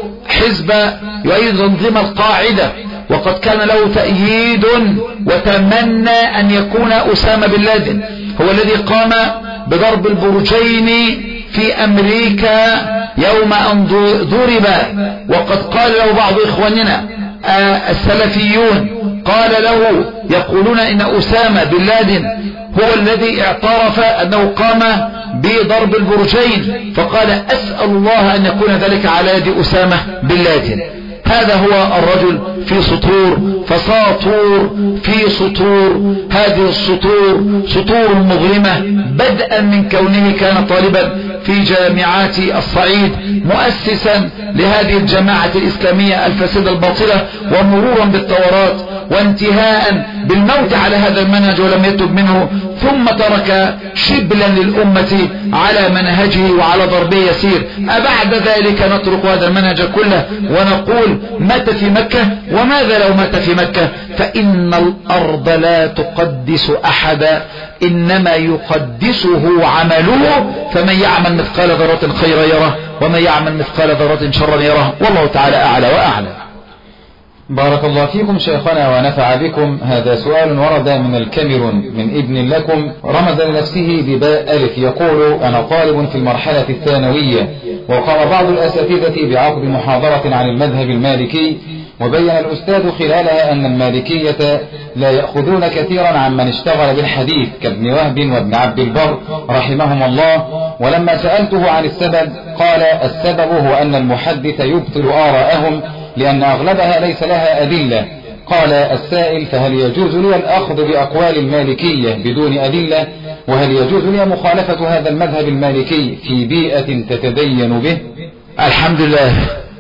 تنظيم القاعدة، وقد كان له تأييد وتمنى أن يكون أسامة بن لادن هو الذي قام بضرب البرجين في أمريكا يوم أن ضرب. وقد قال له بعض إخواننا السلفيون قال له يقولون إن أسامة بن لادن هو الذي اعترف أنه قام بضرب البرجين، فقال أسأل الله أن يكون ذلك على يد أسامة بن لادن. هذا هو الرجل في سطور فساطور في سطور. هذه السطور سطور مظلمة بدءا من كونه كان طالبا في جامعات الصعيد مؤسسا لهذه الجماعة الإسلامية الفاسدة الباطلة، ومرورا بالثورات وانتهاء بالموت على هذا المنهج ولم يتب منه، ثم ترك شبلا للأمة على منهجه وعلى ضربه يسير. أبعد ذلك نترك هذا المنهج كله ونقول مات في مكة، وماذا لو مات في مكة؟ فإن الأرض لا تقدس أحدا، إنما يقدسه عمله، فمن يعمل مثقال ذرة خيرا يره ومن يعمل مثقال ذرة شرا يره، والله تعالى أعلى وأعلى. بارك الله فيكم شيخنا ونفع بكم. هذا سؤال ورد من الكاميرون من ابن لكم رمز لنفسه بباء ألف، يقول أنا طالب في المرحلة الثانوية، وقام بعض الأساتذة بعقد محاضرة عن المذهب المالكي، وبين الأستاذ خلالها أن المالكية لا يأخذون كثيرا عن من اشتغل بالحديث كابن وهب وابن عبد البر رحمهم الله. ولما سألته عن السبب قال السبب هو أن المحدث يبطل آراءهم لأن أغلبها ليس لها أدلة. قال السائل فهل يجوز لي الأخذ بأقوال المالكية بدون أدلة؟ وهل يجوز لي مخالفة هذا المذهب المالكي في بيئة تتدين به؟ الحمد لله.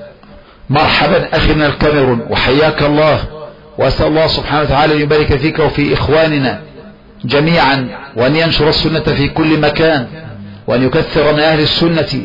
مرحبا أخي من الكاميرون وحياك الله، وأسأل الله سبحانه وتعالى أن يبارك فيك وفي إخواننا جميعا، وأن ينشر السنة في كل مكان، وأن يكثر من أهل السنة.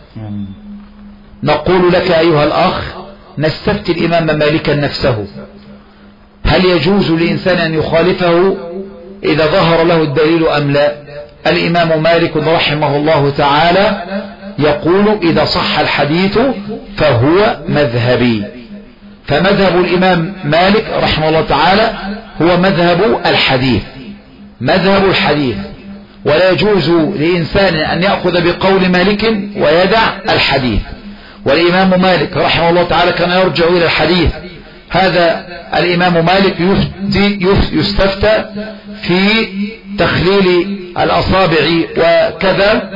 نقول لك أيها الأخ نستفتي الإمام مالكا نفسه، هل يجوز لإنسان أن يخالفه إذا ظهر له الدليل أم لا؟ الإمام مالك رحمه الله تعالى يقول إذا صح الحديث فهو مذهبي. فمذهب الإمام مالك رحمه الله تعالى هو مذهب الحديث، مذهب الحديث، ولا يجوز لإنسان أن يأخذ بقول مالك ويدع الحديث. والإمام مالك رحمه الله تعالى كان يرجع إلى الحديث. هذا الإمام مالك يستفتى في تخليل الأصابع وكذا،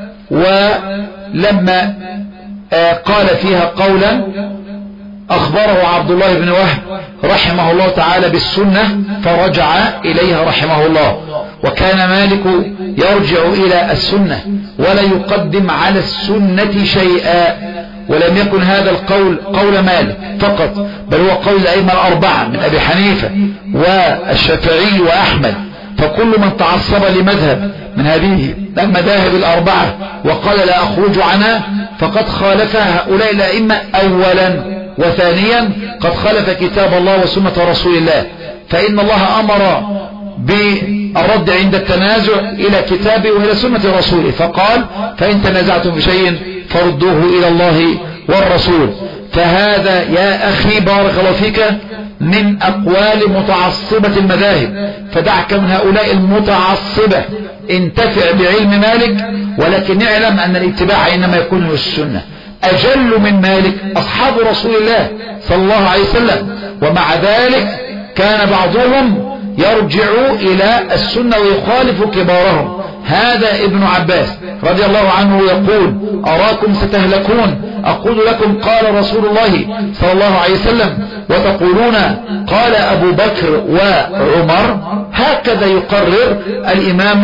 ولما قال فيها قولا أخبره عبد الله بن وهب رحمه الله تعالى بالسنة فرجع إليها رحمه الله. وكان مالك يرجع إلى السنة ولا يقدم على السنة شيئا، ولم يكن هذا القول قول مالك فقط، بل هو قول الأئمة الأربعة من أبي حنيفة والشافعي وأحمد. فكل من تعصب لمذهب من هذه المذاهب الأربعة وقال لا أخرج عنها فقد خالف هؤلاء الأئمة أولا، وثانيا قد خالف كتاب الله وسنة رسول الله. فإن الله أمر بالرد عند التنازع إلى كتابه وإلى سنة رسوله، فقال فإن تنازعتم بشيء فردوه إلى الله والرسول. فهذا يا أخي بارك الله فيك من أقوال متعصبة المذاهب، فدعك من هؤلاء المتعصبة، انتفع بعلم مالك، ولكن اعلم أن الاتباع إنما يكون للسنة. أجل من مالك أصحاب رسول الله صلى الله عليه وسلم، ومع ذلك كان بعضهم يرجع إلى السنة ويخالف كبارهم. هذا ابن عباس رضي الله عنه يقول أراكم ستهلكون، أقول لكم قال رسول الله صلى الله عليه وسلم وتقولون قال أبو بكر وعمر. هكذا يقرر الإمام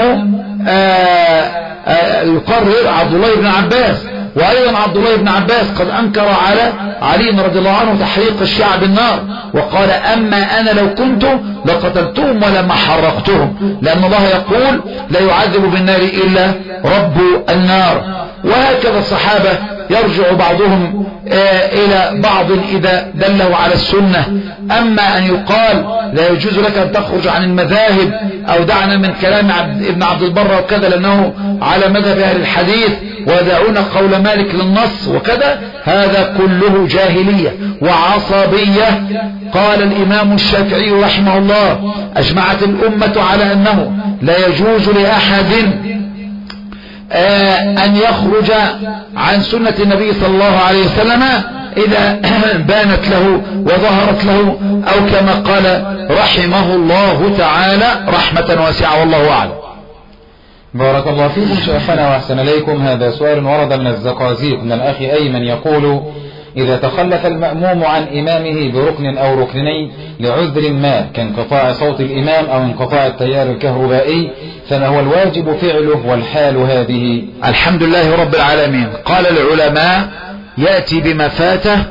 يقرر عبد الله بن عباس. وأيضا عبد الله بن عباس قد أنكر على علي رضي الله عنه تحريق الشيعة بالنار، وقال أما أنا لو كنت لقتلتهم ولما حرقتهم، لأن الله يقول لا يعذب بالنار إلا رب النار. وهكذا الصحابة يرجع بعضهم إلى بعض إذا دله على السنة. أما أن يقال لا يجوز لك أن تخرج عن المذاهب أو دعنا من كلام ابن عبد البر وكذا لأنه على مذهب أهل الحديث ودعون قول مالك للنص وكذا، هذا كله جاهلية وعصبية. قال الإمام الشافعي رحمه الله أجمعت الأمة على أنه لا يجوز لأحد أن يخرج عن سنة النبي صلى الله عليه وسلم إذا بانت له وظهرت له، أو كما قال رحمه الله تعالى رحمة واسعة، والله أعلم. بارك الله فيكم شيخنا وأحسن إليكم. هذا سؤال ورد من الزقازيق من الأخ أيمن يقول: إذا تخلف المأموم عن إمامه بركن أو ركنين لعذر ما كانقطاع صوت الإمام أو انقطاع التيار الكهربائي، فما هو الواجب فعله والحال هذه؟ الحمد لله رب العالمين. قال العلماء: يأتي بما فاته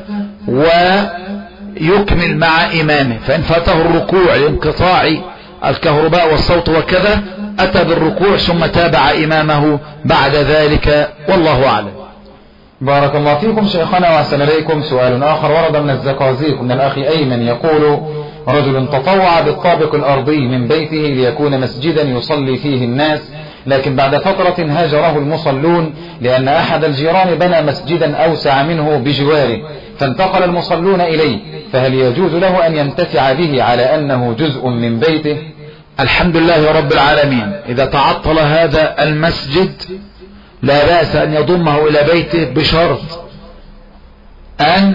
ويكمل مع إمامه، فإن فاته الركوع لانقطاع الكهرباء والصوت وكذا أتى بالركوع ثم تابع إمامه بعد ذلك، والله أعلم. بارك الله فيكم شيخنا وأحسن إليكم. سؤال آخر ورد من الزقازيق من الأخ أيمن يقول: رجل تطوع بالطابق الأرضي من بيته ليكون مسجدا يصلي فيه الناس، لكن بعد فترة هاجره المصلون لأن أحد الجيران بنى مسجدا أوسع منه بجواره، فانتقل المصلون إليه، فهل يجوز له أن ينتفع به على أنه جزء من بيته؟ الحمد لله رب العالمين. إذا تعطل هذا المسجد لا بأس أن يضمه إلى بيته بشرط أن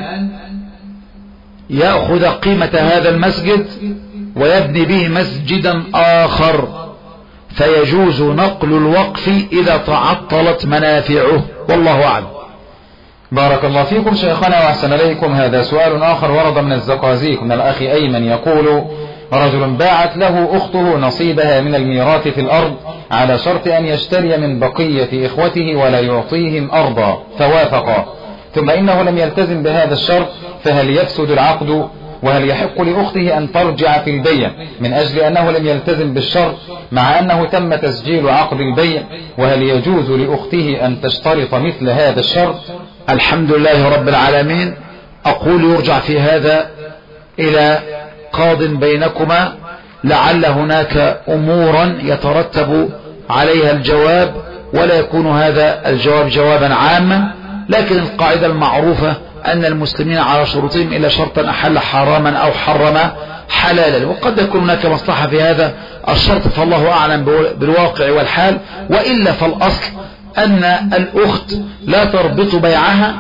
يأخذ قيمة هذا المسجد ويبني به مسجدا آخر، فيجوز نقل الوقف إذا تعطلت منافعه، والله أعلم. بارك الله فيكم شيخنا وأحسن إليكم. هذا سؤال آخر ورد من الزقازيق من الأخ أيمن يقول: رجل باعت له أخته نصيبها من الميراث في الأرض على شرط أن يشتري من بقية إخوته ولا يعطيهم أرضا، فوافقا، ثم إنه لم يلتزم بهذا الشرط، فهل يفسد العقد؟ وهل يحق لأخته أن ترجع في البيع من أجل أنه لم يلتزم بالشرط مع أنه تم تسجيل عقد البيع؟ وهل يجوز لأخته أن تشترط مثل هذا الشرط؟ الحمد لله رب العالمين. أقول يرجع في هذا إلى قاض بينكما، لعل هناك أمورا يترتب عليها الجواب، ولا يكون هذا الجواب جوابا عاما، لكن القاعدة المعروفة أن المسلمين على شروطهم إلا شرطا أحل حراما أو حرم حلالا، وقد يكون هناك مصلحة في هذا الشرط، فالله أعلم بالواقع والحال. وإلا فالأصل أن الأخت لا تربط بيعها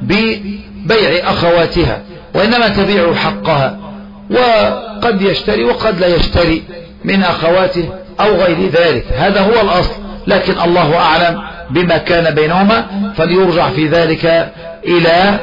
ببيع أخواتها، وإنما تبيع حقها، وقد يشتري وقد لا يشتري من أخواته أو غير ذلك، هذا هو الأصل، لكن الله أعلم بما كان بينهما، فليرجع في ذلك إلى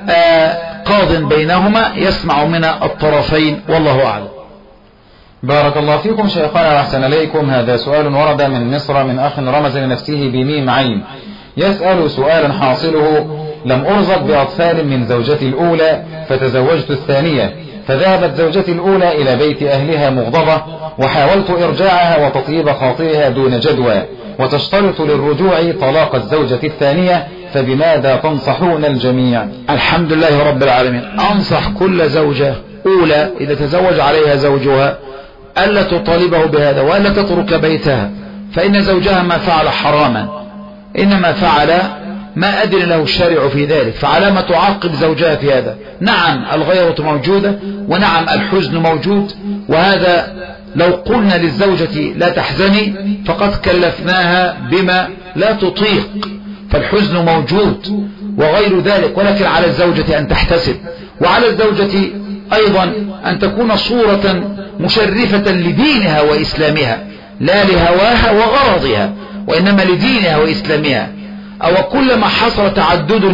قاض بينهما يسمع من الطرفين، والله أعلم. بارك الله فيكم شيخنا وأحسن إليكم. هذا سؤال ورد من مصر من أخ رمز لنفسه بميم عين، يسأل سؤالا حاصله: لم أرزق بأطفال من زوجتي الأولى فتزوجت الثانية، فذهبت زوجتي الأولى إلى بيت أهلها مغضبة، وحاولت إرجاعها وتطيب خاطرها دون جدوى، وتشترط للرجوع طلاق الزوجة الثانية، فبماذا تنصحون الجميع؟ الحمد لله رب العالمين. أنصح كل زوجة أولى إذا تزوج عليها زوجها ألا تطالبه بهذا وألا تترك بيتها، فإن زوجها ما فعل حراما، إنما فعل ما أدري له الشارع في ذلك، فعلى ما تعاقب زوجها في هذا؟ نعم الغيرة موجودة، ونعم الحزن موجود، وهذا لو قلنا للزوجة لا تحزني فقد كلفناها بما لا تطيق، فالحزن موجود وغير ذلك، ولكن على الزوجة أن تحتسب، وعلى الزوجة أيضا أن تكون صورة مشرفة لدينها وإسلامها، لا لهواها وغرضها، وإنما لدينها وإسلامها. أو كلما حصل تعدد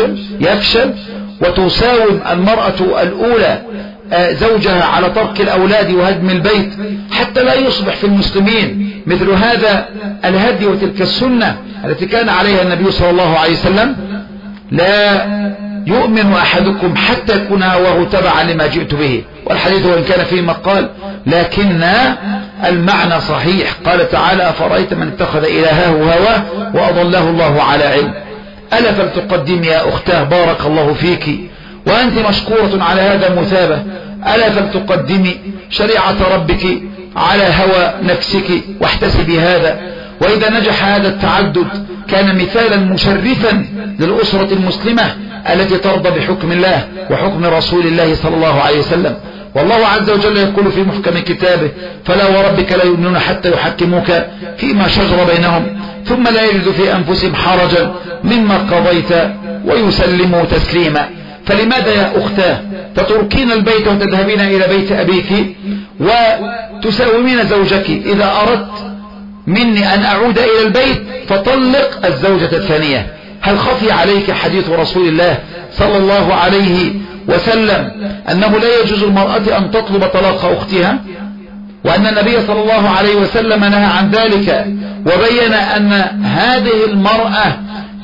يفشل وتساوم المرأة الأولى زوجها على ترك الأولاد وهدم البيت حتى لا يصبح في المسلمين مثل هذا الهدي وتلك السنة التي كان عليها النبي صلى الله عليه وسلم. لا يؤمن أحدكم حتى يكون هواه تبعا لما جئت به. والحديث وإن كان فيه مقال لكن المعنى صحيح. قال تعالى: أفرأيت من اتخذ إلهه هواه وأضله الله على علم. ألا فلتقدمي يا أختاه بارك الله فيك، وأنت مشكورة على هذا المثابة. ألا فلتقدمي شريعة ربك على هوى نفسك واحتسبي هذا. وإذا نجح هذا التعدد كان مثالا مشرفا للأسرة المسلمة التي ترضى بحكم الله وحكم رسول الله صلى الله عليه وسلم. والله عز وجل يقول في محكم كتابه: فلا وربك لا يؤمنون حتى يحكموك فيما شجر بينهم ثم لا يجدوا في أنفسهم حرجا مما قضيت ويسلموا تسليما. فلماذا يا أختاه تتركين البيت وتذهبين إلى بيت أبيك وتساومين زوجك؟ إذا أردت مني أن أعود إلى البيت فطلق الزوجة الثانية. هل خفي عليك حديث رسول الله صلى الله عليه وسلم أنه لا يجوز المرأة أن تطلب طلاق أختها، وأن النبي صلى الله عليه وسلم نهى عن ذلك وبين أن هذه المرأة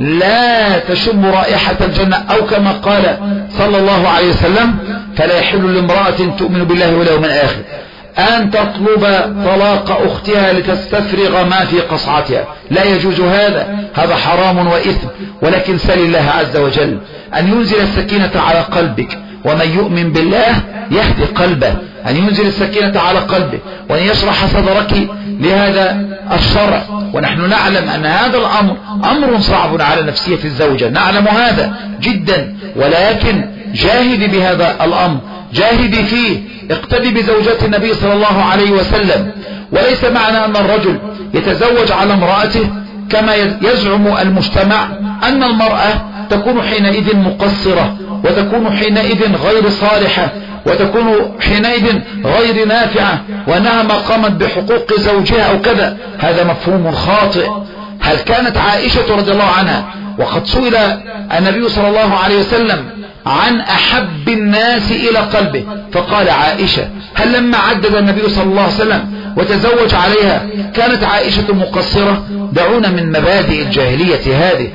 لا تشم رائحة الجنة، أو كما قال صلى الله عليه وسلم: فلا يحل لامرأة تؤمن بالله واليوم الآخر أن تطلب طلاق أختها لتستفرغ ما في قصعتها. لا يجوز هذا حرام وإثم. ولكن سل الله عز وجل أن ينزل السكينة على قلبك، ومن يؤمن بالله يهدي قلبه، أن ينزل السكينة على قلبه وأن يشرح صدرك لهذا الشرع. ونحن نعلم أن هذا الأمر أمر صعب على نفسية الزوجة، نعلم هذا جدا، ولكن جاهدي بهذا الأمر، جاهدي فيه، اقتدي بزوجات النبي صلى الله عليه وسلم. وليس معنى أن الرجل يتزوج على امرأته كما يزعم المجتمع أن المرأة تكون حينئذ مقصرة، وتكون حينئذ غير صالحة، وتكون حينئذ غير نافعة، وأنها ما قامت بحقوق زوجها أو كذا. هذا مفهوم خاطئ. هل كانت عائشة رضي الله عنها، وقد سئل النبي صلى الله عليه وسلم عن أحب الناس إلى قلبه فقال عائشة، هل لما عدد النبي صلى الله عليه وسلم وتزوج عليها كانت عائشة مقصرة؟ دعونا من مبادئ الجاهلية هذه.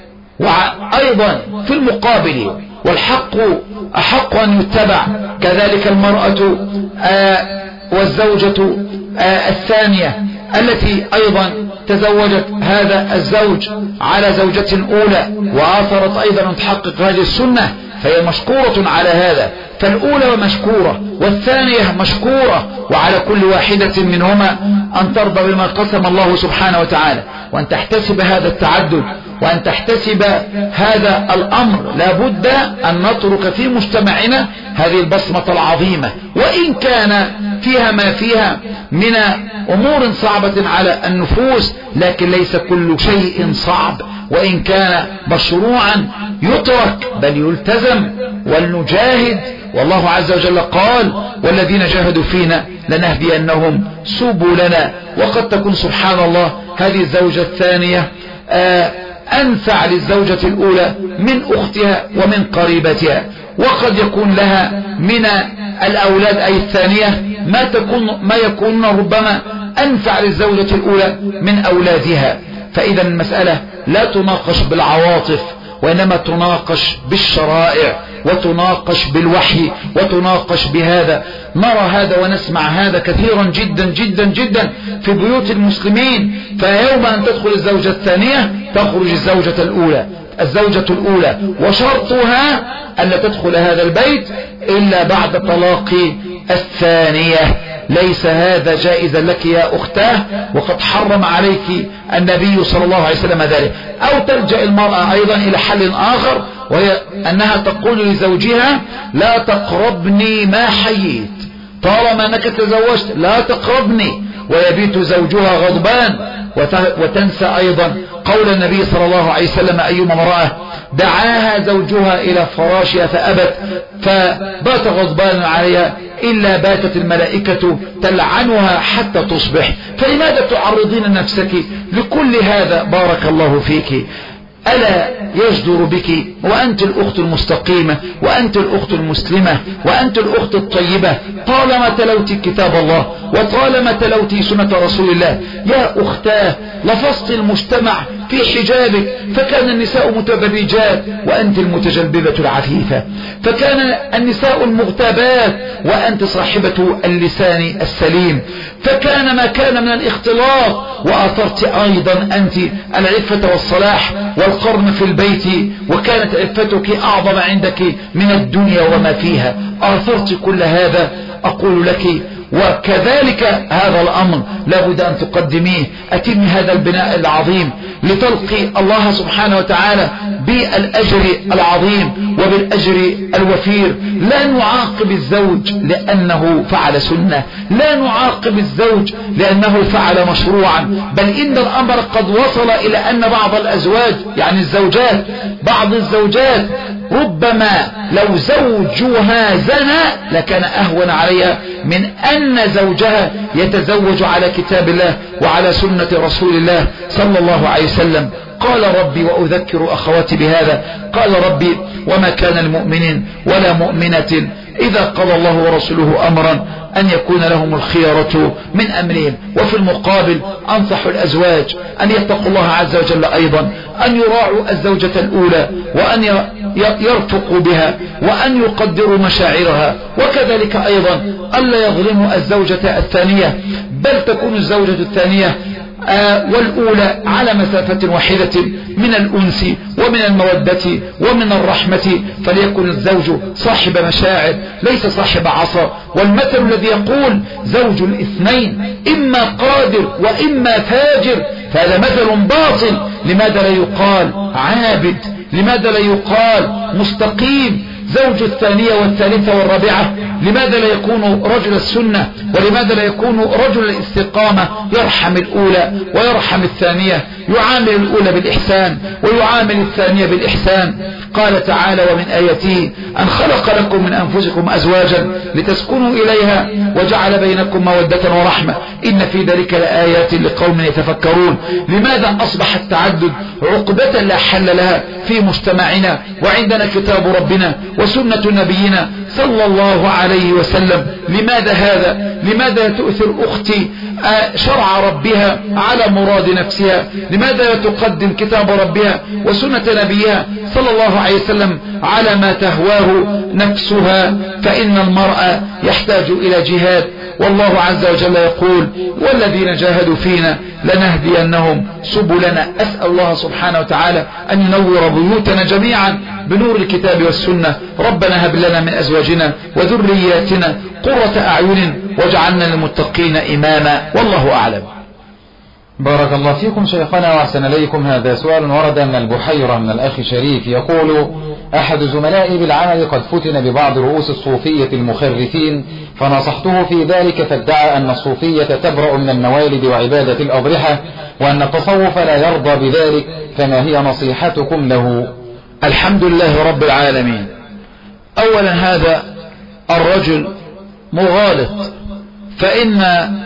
وأيضا في المقابل والحق أحق أن يتبع، كذلك المرأة والزوجة الثانية التي أيضا تزوجت هذا الزوج على زوجة أولى وآثرت أيضا أن تحقق هذه السنة فهي مشكورة على هذا. فالأولى مشكورة والثانية مشكورة، وعلى كل واحدة منهما أن ترضى بما قسم الله سبحانه وتعالى، وأن تحتسب هذا التعدد، وأن تحتسب هذا الأمر. لا بد أن نترك في مجتمعنا هذه البصمة العظيمة، وإن كان فيها ما فيها من أمور صعبة على النفوس، لكن ليس كل شيء صعب، وإن كان مشروعا يترك بل يلتزم ولنجاهد. والله عز وجل قال: والذين جاهدوا فينا لنهدينهم سبلنا. وقد تكون سبحان الله هذه الزوجة الثانية أنفع للزوجة الأولى من أختها ومن قريبتها، وقد يكون لها من الأولاد أي الثانية ما يكون ربما أنفع للزوجة الأولى من أولادها. فإذا المسألة لا تناقش بالعواطف، وإنما تناقش بالشرائع، وتناقش بالوحي، وتناقش بهذا. نرى هذا ونسمع هذا كثيرا جدا جدا جدا في بيوت المسلمين. فيوم أن تدخل الزوجة الثانية تخرج الزوجة الأولى، وشرطها أن لا تدخل هذا البيت إلا بعد طلاق الثانية. ليس هذا جائزا لك يا أختاه، وقد حرم عليك النبي صلى الله عليه وسلم ذلك. أو تلجأ المرأة أيضا إلى حل آخر، وهي أنها تقول لزوجها: لا تقربني ما حييت، طالما أنك تزوجت لا تقربني. ويبيت زوجها غضبان وتنسى أيضا قول النبي صلى الله عليه وسلم: أيما امرأة دعاها زوجها إلى فراشها فأبت فبات غضبانا عليها إلا باتت الملائكة تلعنها حتى تصبح. فلماذا تعرضين نفسك لكل هذا؟ بارك الله فيك. ألا يجدر بك وأنت الأخت المستقيمة، وأنت الأخت المسلمة، وأنت الأخت الطيبة، طالما تلوت كتاب الله وطالما تلوت سنة رسول الله. يا أختاه، لفظت المجتمع في حجابك، فكان النساء متبرجات وأنت المتجلببة العفيفة، فكان النساء المغتابات وأنت صاحبة اللسان السليم، فكان ما كان من الاختلاط، وآثرت أيضا أنت العفة والصلاح والقرن في البيت، وكانت عفتك أعظم عندك من الدنيا وما فيها. آثرت كل هذا. أقول لك وكذلك هذا الأمر لابد أن تقدميه. أتم هذا البناء العظيم لتلقي الله سبحانه وتعالى بالأجر العظيم وبالأجر الوفير. لا نعاقب الزوج لأنه فعل سنة، لا نعاقب الزوج لأنه فعل مشروعا، بل إن الأمر قد وصل إلى أن بعض الأزواج يعني الزوجات، بعض الزوجات ربما لو زوجها زنى لكان أهون عليها من أن زوجها يتزوج على كتاب الله وعلى سنة رسول الله صلى الله عليه وسلم. قال ربي، وأذكر أخواتي بهذا، قال ربي: وما كان المؤمن ولا مؤمنة إذا قضى الله ورسوله أمرا أن يكون لهم الخيارة من أمرهم. وفي المقابل أنصح الأزواج أن يتقوا الله عز وجل أيضا، أن يراعوا الزوجة الأولى وأن يرفقوا بها وأن يقدروا مشاعرها، وكذلك أيضا ألا يظلموا الزوجة الثانية، بل تكون الزوجة الثانية والأولى على مسافة واحدة من الأنس ومن المودة ومن الرحمة، فليكن الزوج صاحب مشاعر ليس صاحب عصا. والمثل الذي يقول: زوج الاثنين إما قادر وإما فاجر، فهذا مثل باطل. لماذا لا يقال عابد؟ لماذا لا يقال مستقيم؟ زوج الثانية والثالثة والرابعة لماذا لا يكون رجل السنة؟ ولماذا لا يكون رجل الاستقامة؟ يرحم الأولى ويرحم الثانية، يعامل الأولى بالإحسان ويعامل الثانية بالإحسان. قال تعالى: ومن آياته أن خلق لكم من أنفسكم أزواجا لتسكنوا إليها وجعل بينكم مودة ورحمة إن في ذلك لآيات لقوم يتفكرون. لماذا أصبح التعدد عقدة لا حل لها في مجتمعنا وعندنا كتاب ربنا وسنة نبينا صلى الله عليه وسلم؟ لماذا هذا؟ لماذا تؤثر أختي شرع ربها على مراد نفسها؟ لماذا لا تقدم كتاب ربها وسنة نبيها صلى الله عليه وسلم على ما تهواه نفسها؟ فإن المرء يحتاج إلى جهاد، والله عز وجل يقول: والذين جاهدوا فينا لنهدينهم سبلنا. أسأل الله سبحانه وتعالى أن ينور بيوتنا جميعا بنور الكتاب والسنة. ربنا هب لنا من أزواجنا وذرياتنا قرة أعين واجعلنا للمتقين إماما، والله أعلم. بارك الله فيكم شيخنا وأحسن إليكم. هذا سؤال ورد من البحيرة من الأخ شريف يقول: أحد زملائي بالعمل قد فتن ببعض رؤوس الصوفية المخرفين، فنصحته في ذلك، فادعى أن الصوفية تبرأ من الموالد وعبادة الأضرحة، وأن التصوف لا يرضى بذلك، فما هي نصيحتكم له؟ الحمد لله رب العالمين. أولا هذا الرجل مغالط، فإن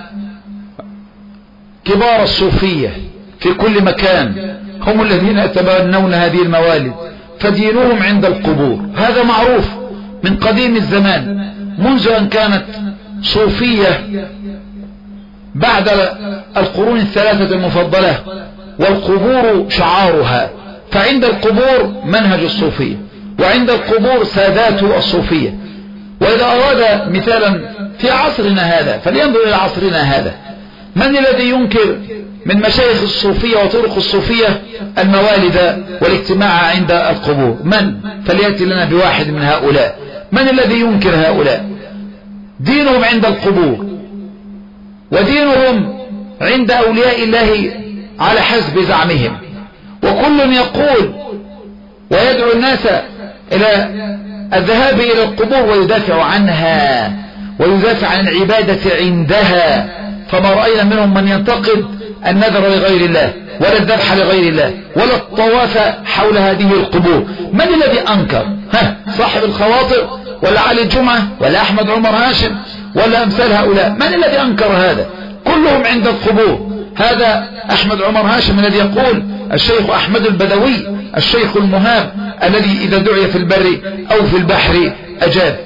كبار الصوفية في كل مكان هم الذين يتبنون هذه الموالد، فدينهم عند القبور. هذا معروف من قديم الزمان، منذ أن كانت صوفية بعد القرون الثلاثة المفضلة، والقبور شعارها، فعند القبور منهج الصوفية، وعند القبور سادات الصوفية. وإذا أراد مثالا في عصرنا هذا فلينظر إلى عصرنا هذا، من الذي ينكر من مشايخ الصوفية وطرق الصوفية الموالد والاجتماع عند القبور؟ من؟ فليأتي لنا بواحد من هؤلاء. من الذي ينكر هؤلاء؟ دينهم عند القبور، ودينهم عند أولياء الله على حسب زعمهم، وكل يقول ويدعو الناس إلى الذهاب إلى القبور ويدافع عنها ويدافع عن العبادة عندها. فما رأينا منهم من ينتقد النذر لغير الله ولا الذبح لغير الله ولا الطواف حول هذه القبور. من الذي أنكر؟ صاحب الخواطر ولا علي الجمعة ولا أحمد عمر هاشم ولا أمثال هؤلاء؟ من الذي أنكر هذا؟ كلهم عند القبور. هذا أحمد عمر هاشم الذي يقول الشيخ أحمد البدوي الشيخ المهاب الذي إذا دعي في البر أو في البحر أجاب.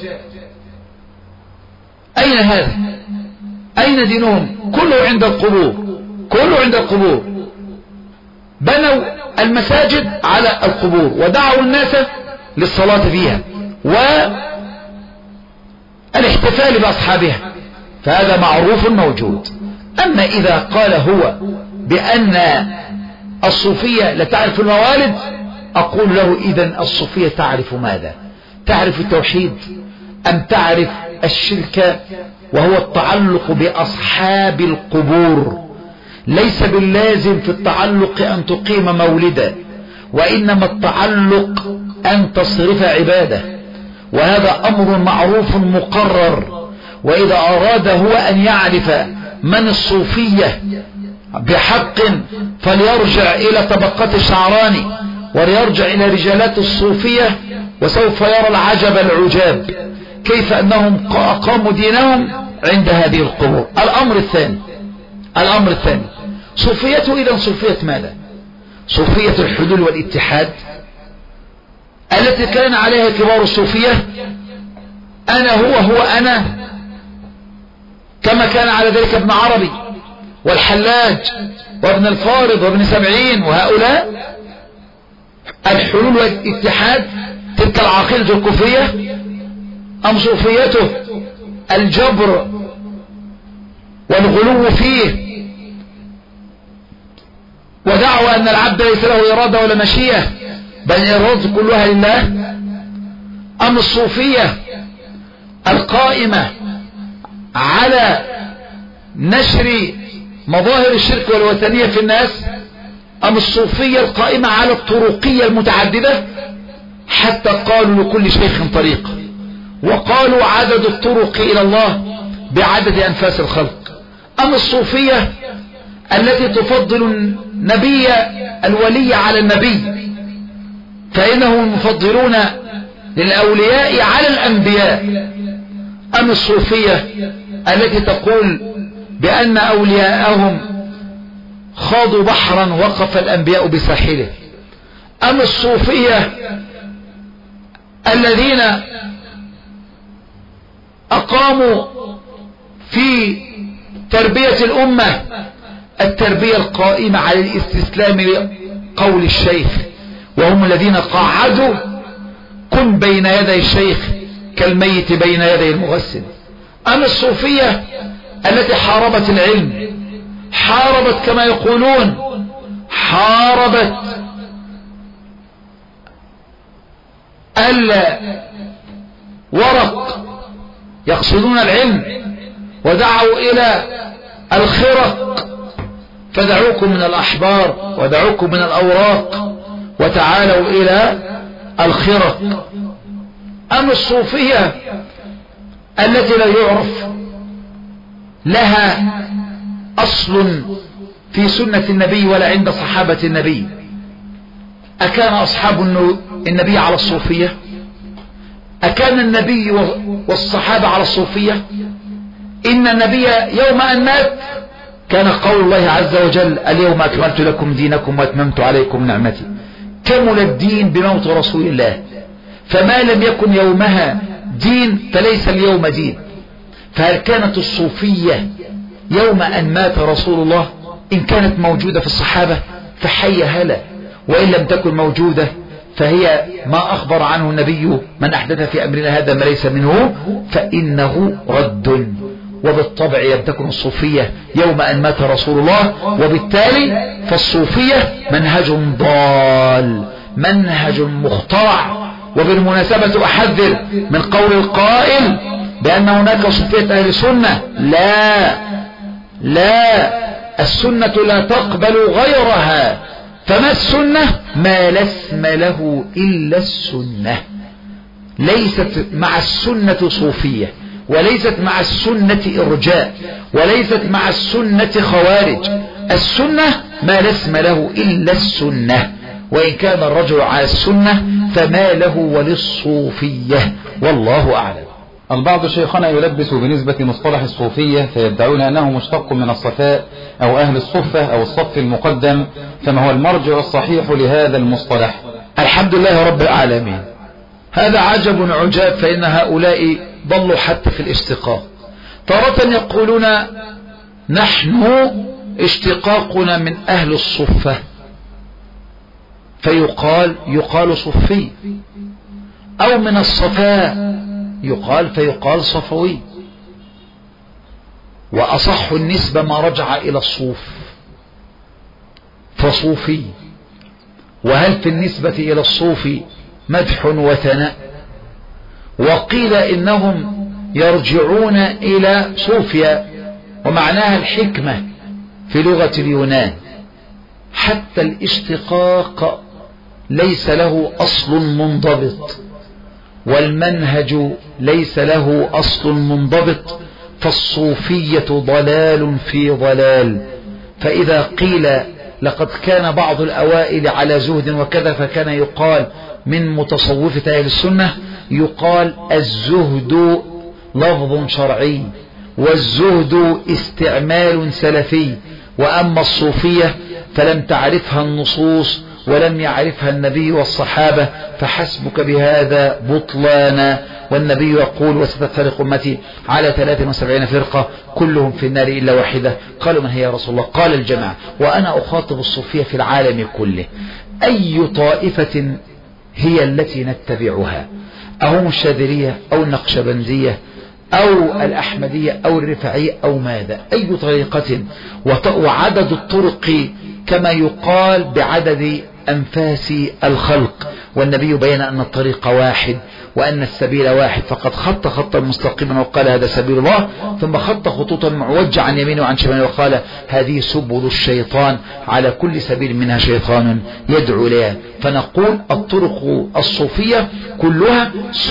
أين هذا؟ أين دينهم؟ كله عند القبور، كله عند القبور. بنوا المساجد على القبور ودعوا الناس للصلاة فيها والاحتفال بأصحابها، فهذا معروف موجود. أما إذا قال هو بأن الصوفية لا تعرف الموالد، أقول له إذن الصوفية تعرف ماذا؟ تعرف التوحيد أم تعرف الشرك وهو التعلق بأصحاب القبور؟ ليس باللازم في التعلق أن تقيم مولدا، وإنما التعلق أن تصرف عبادة، وهذا أمر معروف مقرر. وإذا أراد هو أن يعرف من الصوفية بحق فليرجع إلى طبقات الشعراني وليرجع إلى رجالات الصوفية، وسوف يرى العجب العجاب كيف أنهم أقاموا دينهم عند هذه القبور. الأمر الثاني صوفيته إذن صوفية ماذا؟ صوفية الحلول والاتحاد التي كان عليها كبار الصوفية، أنا هو أنا، كما كان على ذلك ابن عربي والحلاج وابن الفارض وابن سبعين وهؤلاء. الحلول والاتحاد تلك العقيدة الكفرية، أم صوفيته الجبر والغلو فيه ودعوى أن العبد ليس له إرادة ولا مشيئة بل الإرادة كلها لله؟ أم الصوفية القائمة على نشر مظاهر الشرك والوثنية في الناس؟ أم الصوفية القائمة على الطرقية المتعددة حتى قالوا لكل شيخ طريق، وقالوا عدد الطرق إلى الله بعدد أنفاس الخلق؟ أم الصوفية التي تفضل النبي الولي على النبي فإنهم مفضلون للأولياء على الأنبياء؟ أم الصوفية التي تقول بأن أولياءهم خاضوا بحرا وقف الأنبياء بساحله؟ أم الصوفية الذين أقاموا في تربية الأمة التربية القائمة على الاستسلام لقول الشيخ، وهم الذين قاعدوا كن بين يدي الشيخ كالميت بين يدي المغسل؟ أم الصوفية التي حاربت العلم، حاربت كما يقولون، حاربت الورق، يقصدون العلم، ودعوا إلى الخرق، فدعوكم من الأحبار ودعوكم من الأوراق وتعالوا إلى الخرق؟ أم الصوفية التي لا يعرف لها أصل في سنة النبي ولا عند صحابة النبي؟ أكان أصحاب النبي على الصوفية؟ أكان النبي والصحابة على الصوفية؟ إن النبي يوم أن مات كان قول الله عز وجل اليوم أكملت لكم دينكم وأتممت عليكم نعمتي. كمل الدين بموت رسول الله، فما لم يكن يومها دين فليس اليوم دين. فهل كانت الصوفية يوم أن مات رسول الله؟ إن كانت موجودة في الصحابة فحي هلا، وإن لم تكن موجودة فهي ما أخبر عنه النبي من أحدث في أمرنا هذا ما ليس منه فإنه رد. وبالطبع لم تكن الصوفية يوم أن مات رسول الله، وبالتالي فالصوفية منهج ضال، منهج مخترع. وبالمناسبة أحذر من قول القائل بأن هناك صوفية أهل السنة. لا السنة لا تقبل غيرها. فما السنة؟ ما لا اسم له إلا السنة. ليست مع السنة صوفية وليست مع السنة إرجاء، وليست مع السنة خوارج. السنة ما لا اسم له إلا السنة، وإن كان الرجل على السنة فما له وللصوفية، والله أعلم. البعض شيخنا يلبس بنسبة مصطلح الصوفية فيدعون أنه مشتق من الصفاء أو أهل الصفة أو الصف المقدم، فما هو المرجع الصحيح لهذا المصطلح؟ الحمد لله رب العالمين. هذا عجب عجاب، فإن هؤلاء ضلوا حتى في الاشتقاق. تارة يقولون نحن اشتقاقنا من أهل الصفة، يقال صفي، أو من الصفاء فيقال صفوي، وأصح النسبة ما رجع إلى الصوف فصوفي. وهل في النسبة إلى الصوف مدح وثناء؟ وقيل إنهم يرجعون إلى صوفيا، ومعناها الحكمة في لغة اليونان. حتى الاشتقاق ليس له أصل منضبط، والمنهج ليس له أصل منضبط، فالصوفية ضلال في ضلال. فإذا قيل لقد كان بعض الأوائل على زهد وكذا، فكان يقال من متصوفة أهل السنة يقال الزهد لفظ شرعي، والزهد استعمال سلفي. وأما الصوفية فلم تعرفها النصوص ولم يعرفها النبي والصحابة، فحسبك بهذا بطلانا. والنبي يقول وستفترق أمتي على 73 فرقة كلهم في النار إلا واحدة. قالوا من هي يا رسول الله؟ قال الجماعة. وأنا أخاطب الصوفية في العالم كله، أي طائفة هي التي نتبعها؟ أهم الشاذلية أو النقشبندية أو الأحمدية أو الرفاعية أو ماذا؟ أي طريقة؟ وعدد الطرق كما يقال بعدد أنفاس الخلق، والنبي بين أن الطريق واحد وأن السبيل واحد، فقد خط خطا مستقيما وقال هذا سبيل الله، ثم خط خطوطا معوجة عن يمينه وعن شماله وقال هذه سبل الشيطان، على كل سبيل منها شيطان يدعو إليها. فنقول الطرق الصوفية كلها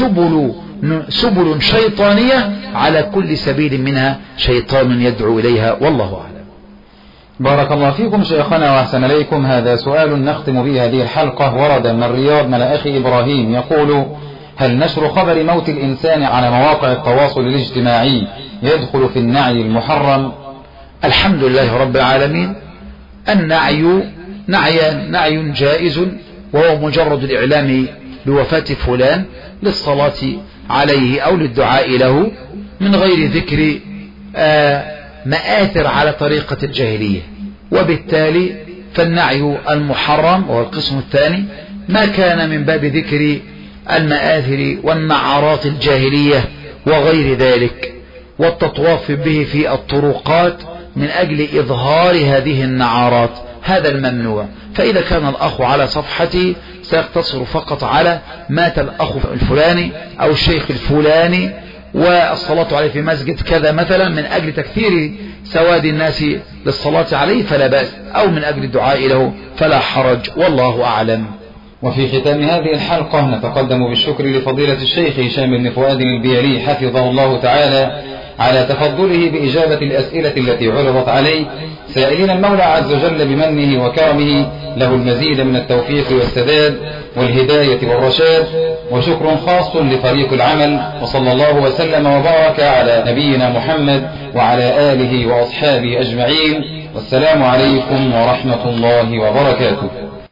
سبل شيطانية، على كل سبيل منها شيطان يدعو إليها، والله أعلم. بارك الله فيكم شيخنا وأحسن إليكم. هذا سؤال نختم به هذه الحلقة، ورد من الرياض من أخي إبراهيم يقول: هل نشر خبر موت الإنسان على مواقع التواصل الاجتماعي يدخل في النعي المحرم؟ الحمد لله رب العالمين. النعي نعي جائز، وهو مجرد الإعلام بوفاة فلان للصلاة عليه أو للدعاء له من غير ذكر مآثر على طريقة الجاهلية. وبالتالي فالنعي المحرم وهو القسم الثاني ما كان من باب ذكر المآثر والنعرات الجاهلية وغير ذلك، والتطواف به في الطرقات من أجل إظهار هذه النعرات، هذا الممنوع. فإذا كان الأخ على صفحته سيقتصر فقط على مات الأخ الفلاني أو الشيخ الفلاني والصلاة عليه في مسجد كذا مثلا من أجل تكثير سواد الناس للصلاة عليه فلا بأس، أو من أجل الدعاء له فلا حرج، والله أعلم. وفي ختام هذه الحلقة نتقدم بالشكر لفضيلة الشيخ هشام بن فؤاد البيلي حفظه الله تعالى على تفضله بإجابة الأسئلة التي عرضت عليه، سائلين المولى عز وجل بمنه وكرمه له المزيد من التوفيق والسداد والهداية والرشاد. وشكر خاص لفريق العمل، وصلى الله وسلم وبارك على نبينا محمد وعلى آله وأصحابه أجمعين، والسلام عليكم ورحمة الله وبركاته.